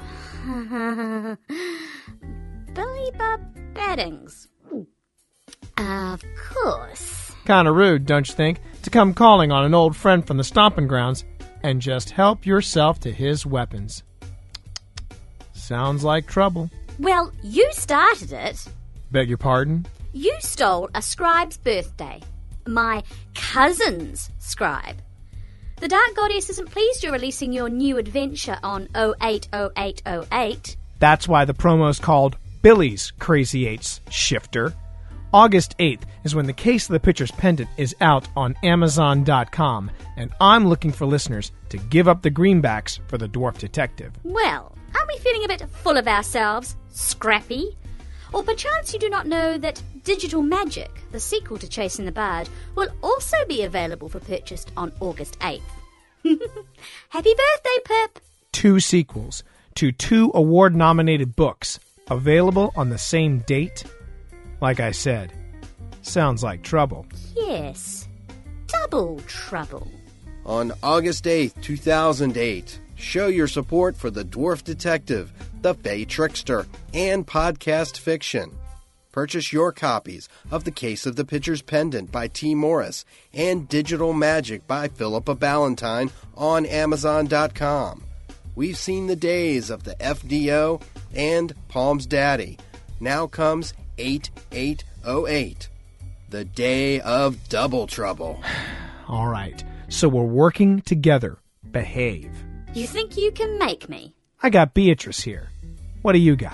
Billy Bob Beddings. Of course. Kinda rude, don't you think, to come calling on an old friend from the stomping grounds and just help yourself to his weapons. Sounds like trouble. Well, you started it. Beg your pardon? You stole a scribe's birthday. My cousin's scribe. The Dark Goddess isn't pleased you're releasing your new adventure on oh eight oh eight oh eight. That's why the promo's called Billy's Crazy Eights Shifter. August eighth is when the Case of the Pitcher's Pendant is out on Amazon dot com, and I'm looking for listeners to give up the greenbacks for the Dwarf Detective. Well, aren't we feeling a bit full of ourselves? Scrappy? Or perchance you do not know that Digital Magic, the sequel to Chasing the Bard, will also be available for purchase on August eighth. Happy birthday, Pip! Two sequels to two award-nominated books available on the same date? Like I said, sounds like trouble. Yes, double trouble. On August eighth, two thousand eight, show your support for the Dwarf Detective, the Fae Trickster, and podcast fiction. Purchase your copies of The Case of the Pitcher's Pendant by T. Morris and Digital Magic by Philippa Ballantyne on Amazon dot com. We've seen the days of the F D O and Palm's Daddy. Now comes eight eight oh eight, the day of double trouble. All right, so we're working together. Behave. You think you can make me? I got Beatrice here. What do you got?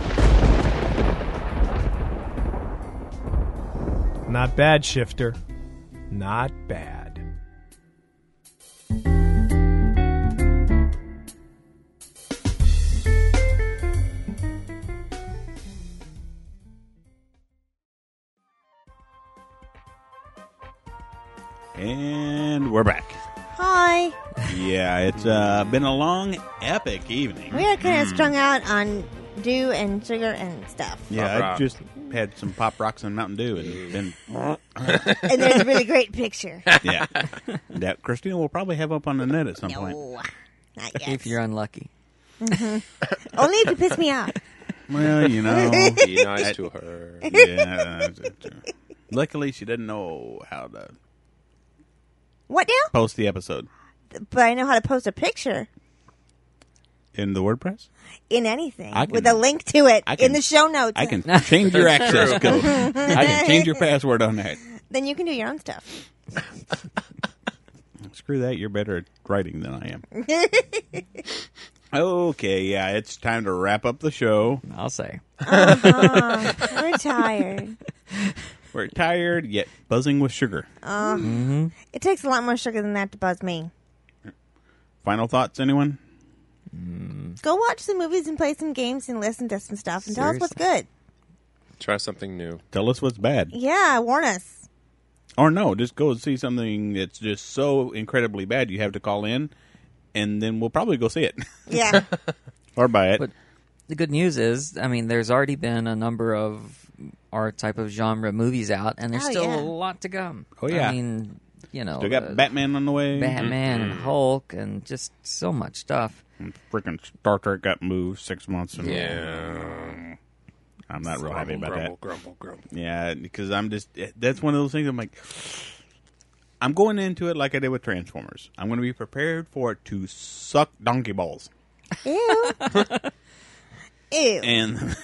Not bad, Shifter. Not bad. And we're back. Hi. Yeah, it's uh, been a long, epic evening. We are kind of strung out on dew and sugar and stuff. Yeah, I just had some Pop Rocks and Mountain Dew, and then And there's a really great picture. yeah, that Christina will probably have up on the net at some no, point. not yet. If you're unlucky. Mhm. Only if you piss me off. Well, you know, be nice to her. Yeah. Luckily, she didn't know how to What now? post the episode But I know how to post a picture in the WordPress. in anything I can- with a link to it I can- in the show notes. I can change your access code. I can change your password on that. Then you can do your own stuff. Screw that. You're better at writing than I am. Okay, yeah, it's time to wrap up the show. I'll say. Uh-huh. We're tired. We're tired, yet buzzing with sugar. Uh, Mm-hmm. It takes a lot more sugar than that to buzz me. Final thoughts, anyone? Go watch some movies and play some games and listen to some stuff and tell us what's good. Try something new. Tell us what's bad. Yeah, warn us. Or no, just go and see something that's just so incredibly bad you have to call in, and then we'll probably go see it. Yeah. Or buy it. But the good news is, I mean, there's already been a number of our type of genre movies out, and there's Oh, still yeah. a lot to come. Oh, yeah. I mean, you know. Still got uh, Batman on the way. Batman Mm-hmm. and Hulk and just so much stuff. Freaking Star Trek got moved six months. And Yeah. I'm not real happy about grumble, that. Grumble, grumble, Yeah, because I'm just, that's one of those things I'm like, I'm going into it like I did with Transformers. I'm going to be prepared for it to suck donkey balls. Ew. Ew. And,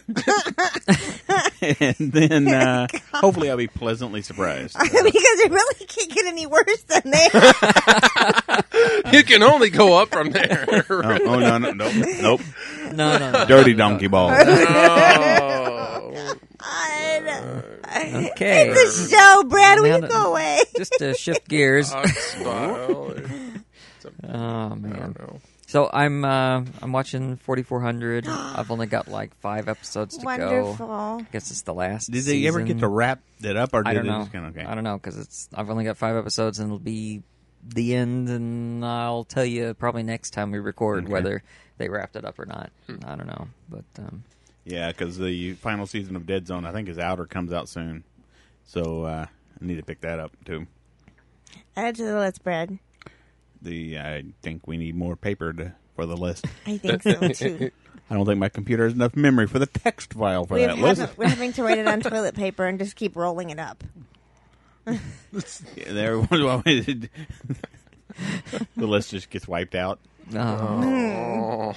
and then uh, hopefully I'll be pleasantly surprised. because it really can't get any worse than that. You can only go up from there. Oh, oh, no, no, nope, nope. No, no, no. Dirty donkey balls. Oh. Okay. It's a show, Brad. Will Now you to- go away? Just to shift gears. Oxfile. Oh man! I don't know. So I'm uh, I'm watching forty-four hundred. I've only got like five episodes to Wonderful. go. I guess it's the last. Did they ever get season. to wrap it up, or did I don't they know. just kind of okay? I don't know because it's I've only got five episodes and it'll be the end, and I'll tell you probably next time we record Okay. whether they wrapped it up or not. I don't know, but um, Yeah, because the final season of Dead Zone I think is out or comes out soon, so uh, I need to pick that up too. Add to the list, Brad. The I think we need more paper to, for the list. I think so, too. I don't think my computer has enough memory for the text file for We that have list. having- we're having to write it on toilet paper and just keep rolling it up. Yeah, there was the list just gets wiped out. oh.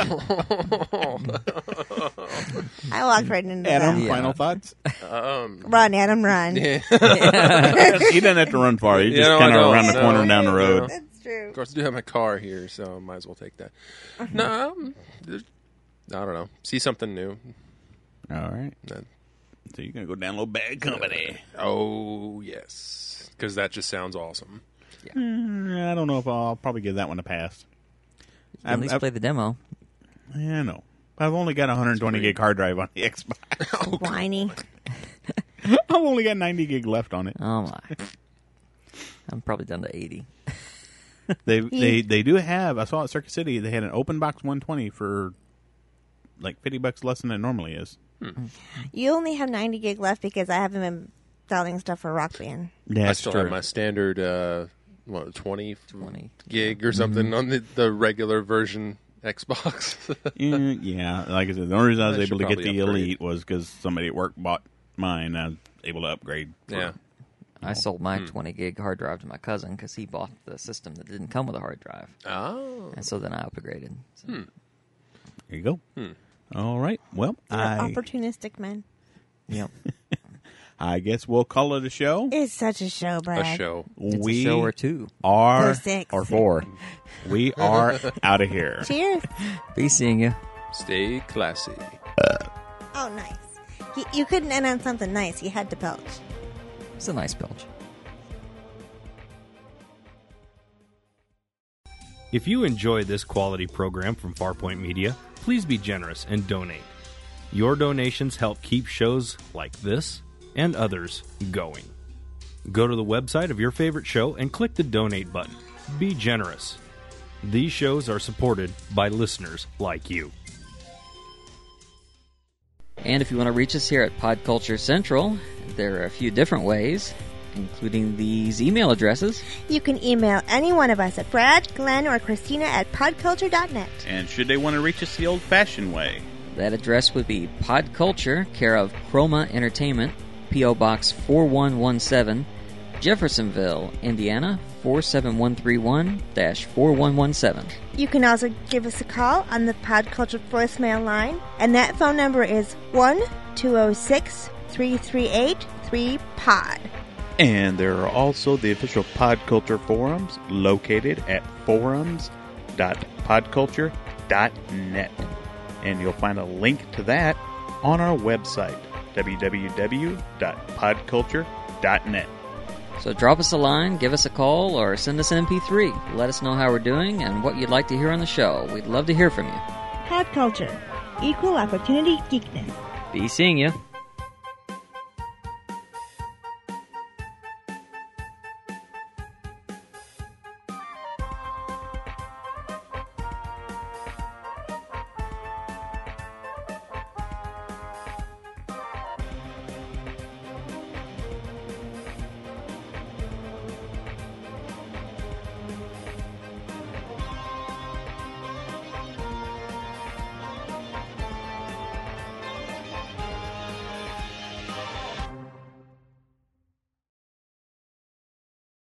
I walked right into Adam, that. final thoughts? Um, Run, Adam, run. yeah. He doesn't have to run far. He You just know, kind I of don't around the know. corner and down the road. That's true. Of course, I do have my car here, so I might as well take that. No, um, there's- I don't know. See something new. All right. That- So you're going to go download Bad Company. Oh, yes. Because that just sounds awesome. Mm, I don't know if I'll, I'll probably give that one a pass. At least play the demo. Yeah, I know. I've only got a one hundred twenty gig hard drive on the Xbox. Whiny. I've only got ninety gig left on it. Oh my! I'm probably down to eighty. They they they do have. I saw at Circuit City they had an open box one twenty for like fifty bucks less than it normally is. Hmm. You only have ninety gig left because I haven't been selling stuff for Rock Band. Yeah, I that's still true. have my standard what, twenty, twenty gig or something Mm-hmm. on the, the regular version Xbox. yeah, yeah, like I said, the only reason I was I able should to get probably the upgrade. Elite was because somebody at work bought mine. I was able to upgrade. for- Yeah. I sold my Hmm. twenty gig hard drive to my cousin because he bought the system that didn't come with a hard drive. Oh. And so then I upgraded. So. Hmm. There you go. Hmm. All right. Well, They're I opportunistic men. Yep. I guess we'll call it a show. It's such a show, Brad. A show. It's we a show or two. are Or six. or four. We are out of here. Cheers. Be seeing you. Stay classy. Oh, nice. You, you couldn't end on something nice. You had to belch. It's a nice belch. If you enjoy this quality program from Farpoint Media, please be generous and donate. Your donations help keep shows like this and others going. Go to the website of your favorite show and click the donate button. Be generous. These shows are supported by listeners like you. And if you want to reach us here at Podculture Central, there are a few different ways, including these email addresses. You can email any one of us at Brad, Glenn, or Christina at podculture dot net. And should they want to reach us the old-fashioned way, that address would be Podculture, care of Chroma Entertainment, P O. Box four one one seven, Jeffersonville, Indiana, four seven one three one dash four one one seven. You can also give us a call on the Podculture voicemail line, and that phone number is one two zero six, three three eight, three P O D. And there are also the official Podculture forums located at forums dot podculture dot net. And you'll find a link to that on our website, w w w dot podculture dot net. So drop us a line, give us a call, or send us an M P three. Let us know how we're doing and what you'd like to hear on the show. We'd love to hear from you. Podculture, equal opportunity geekness. Be seeing you.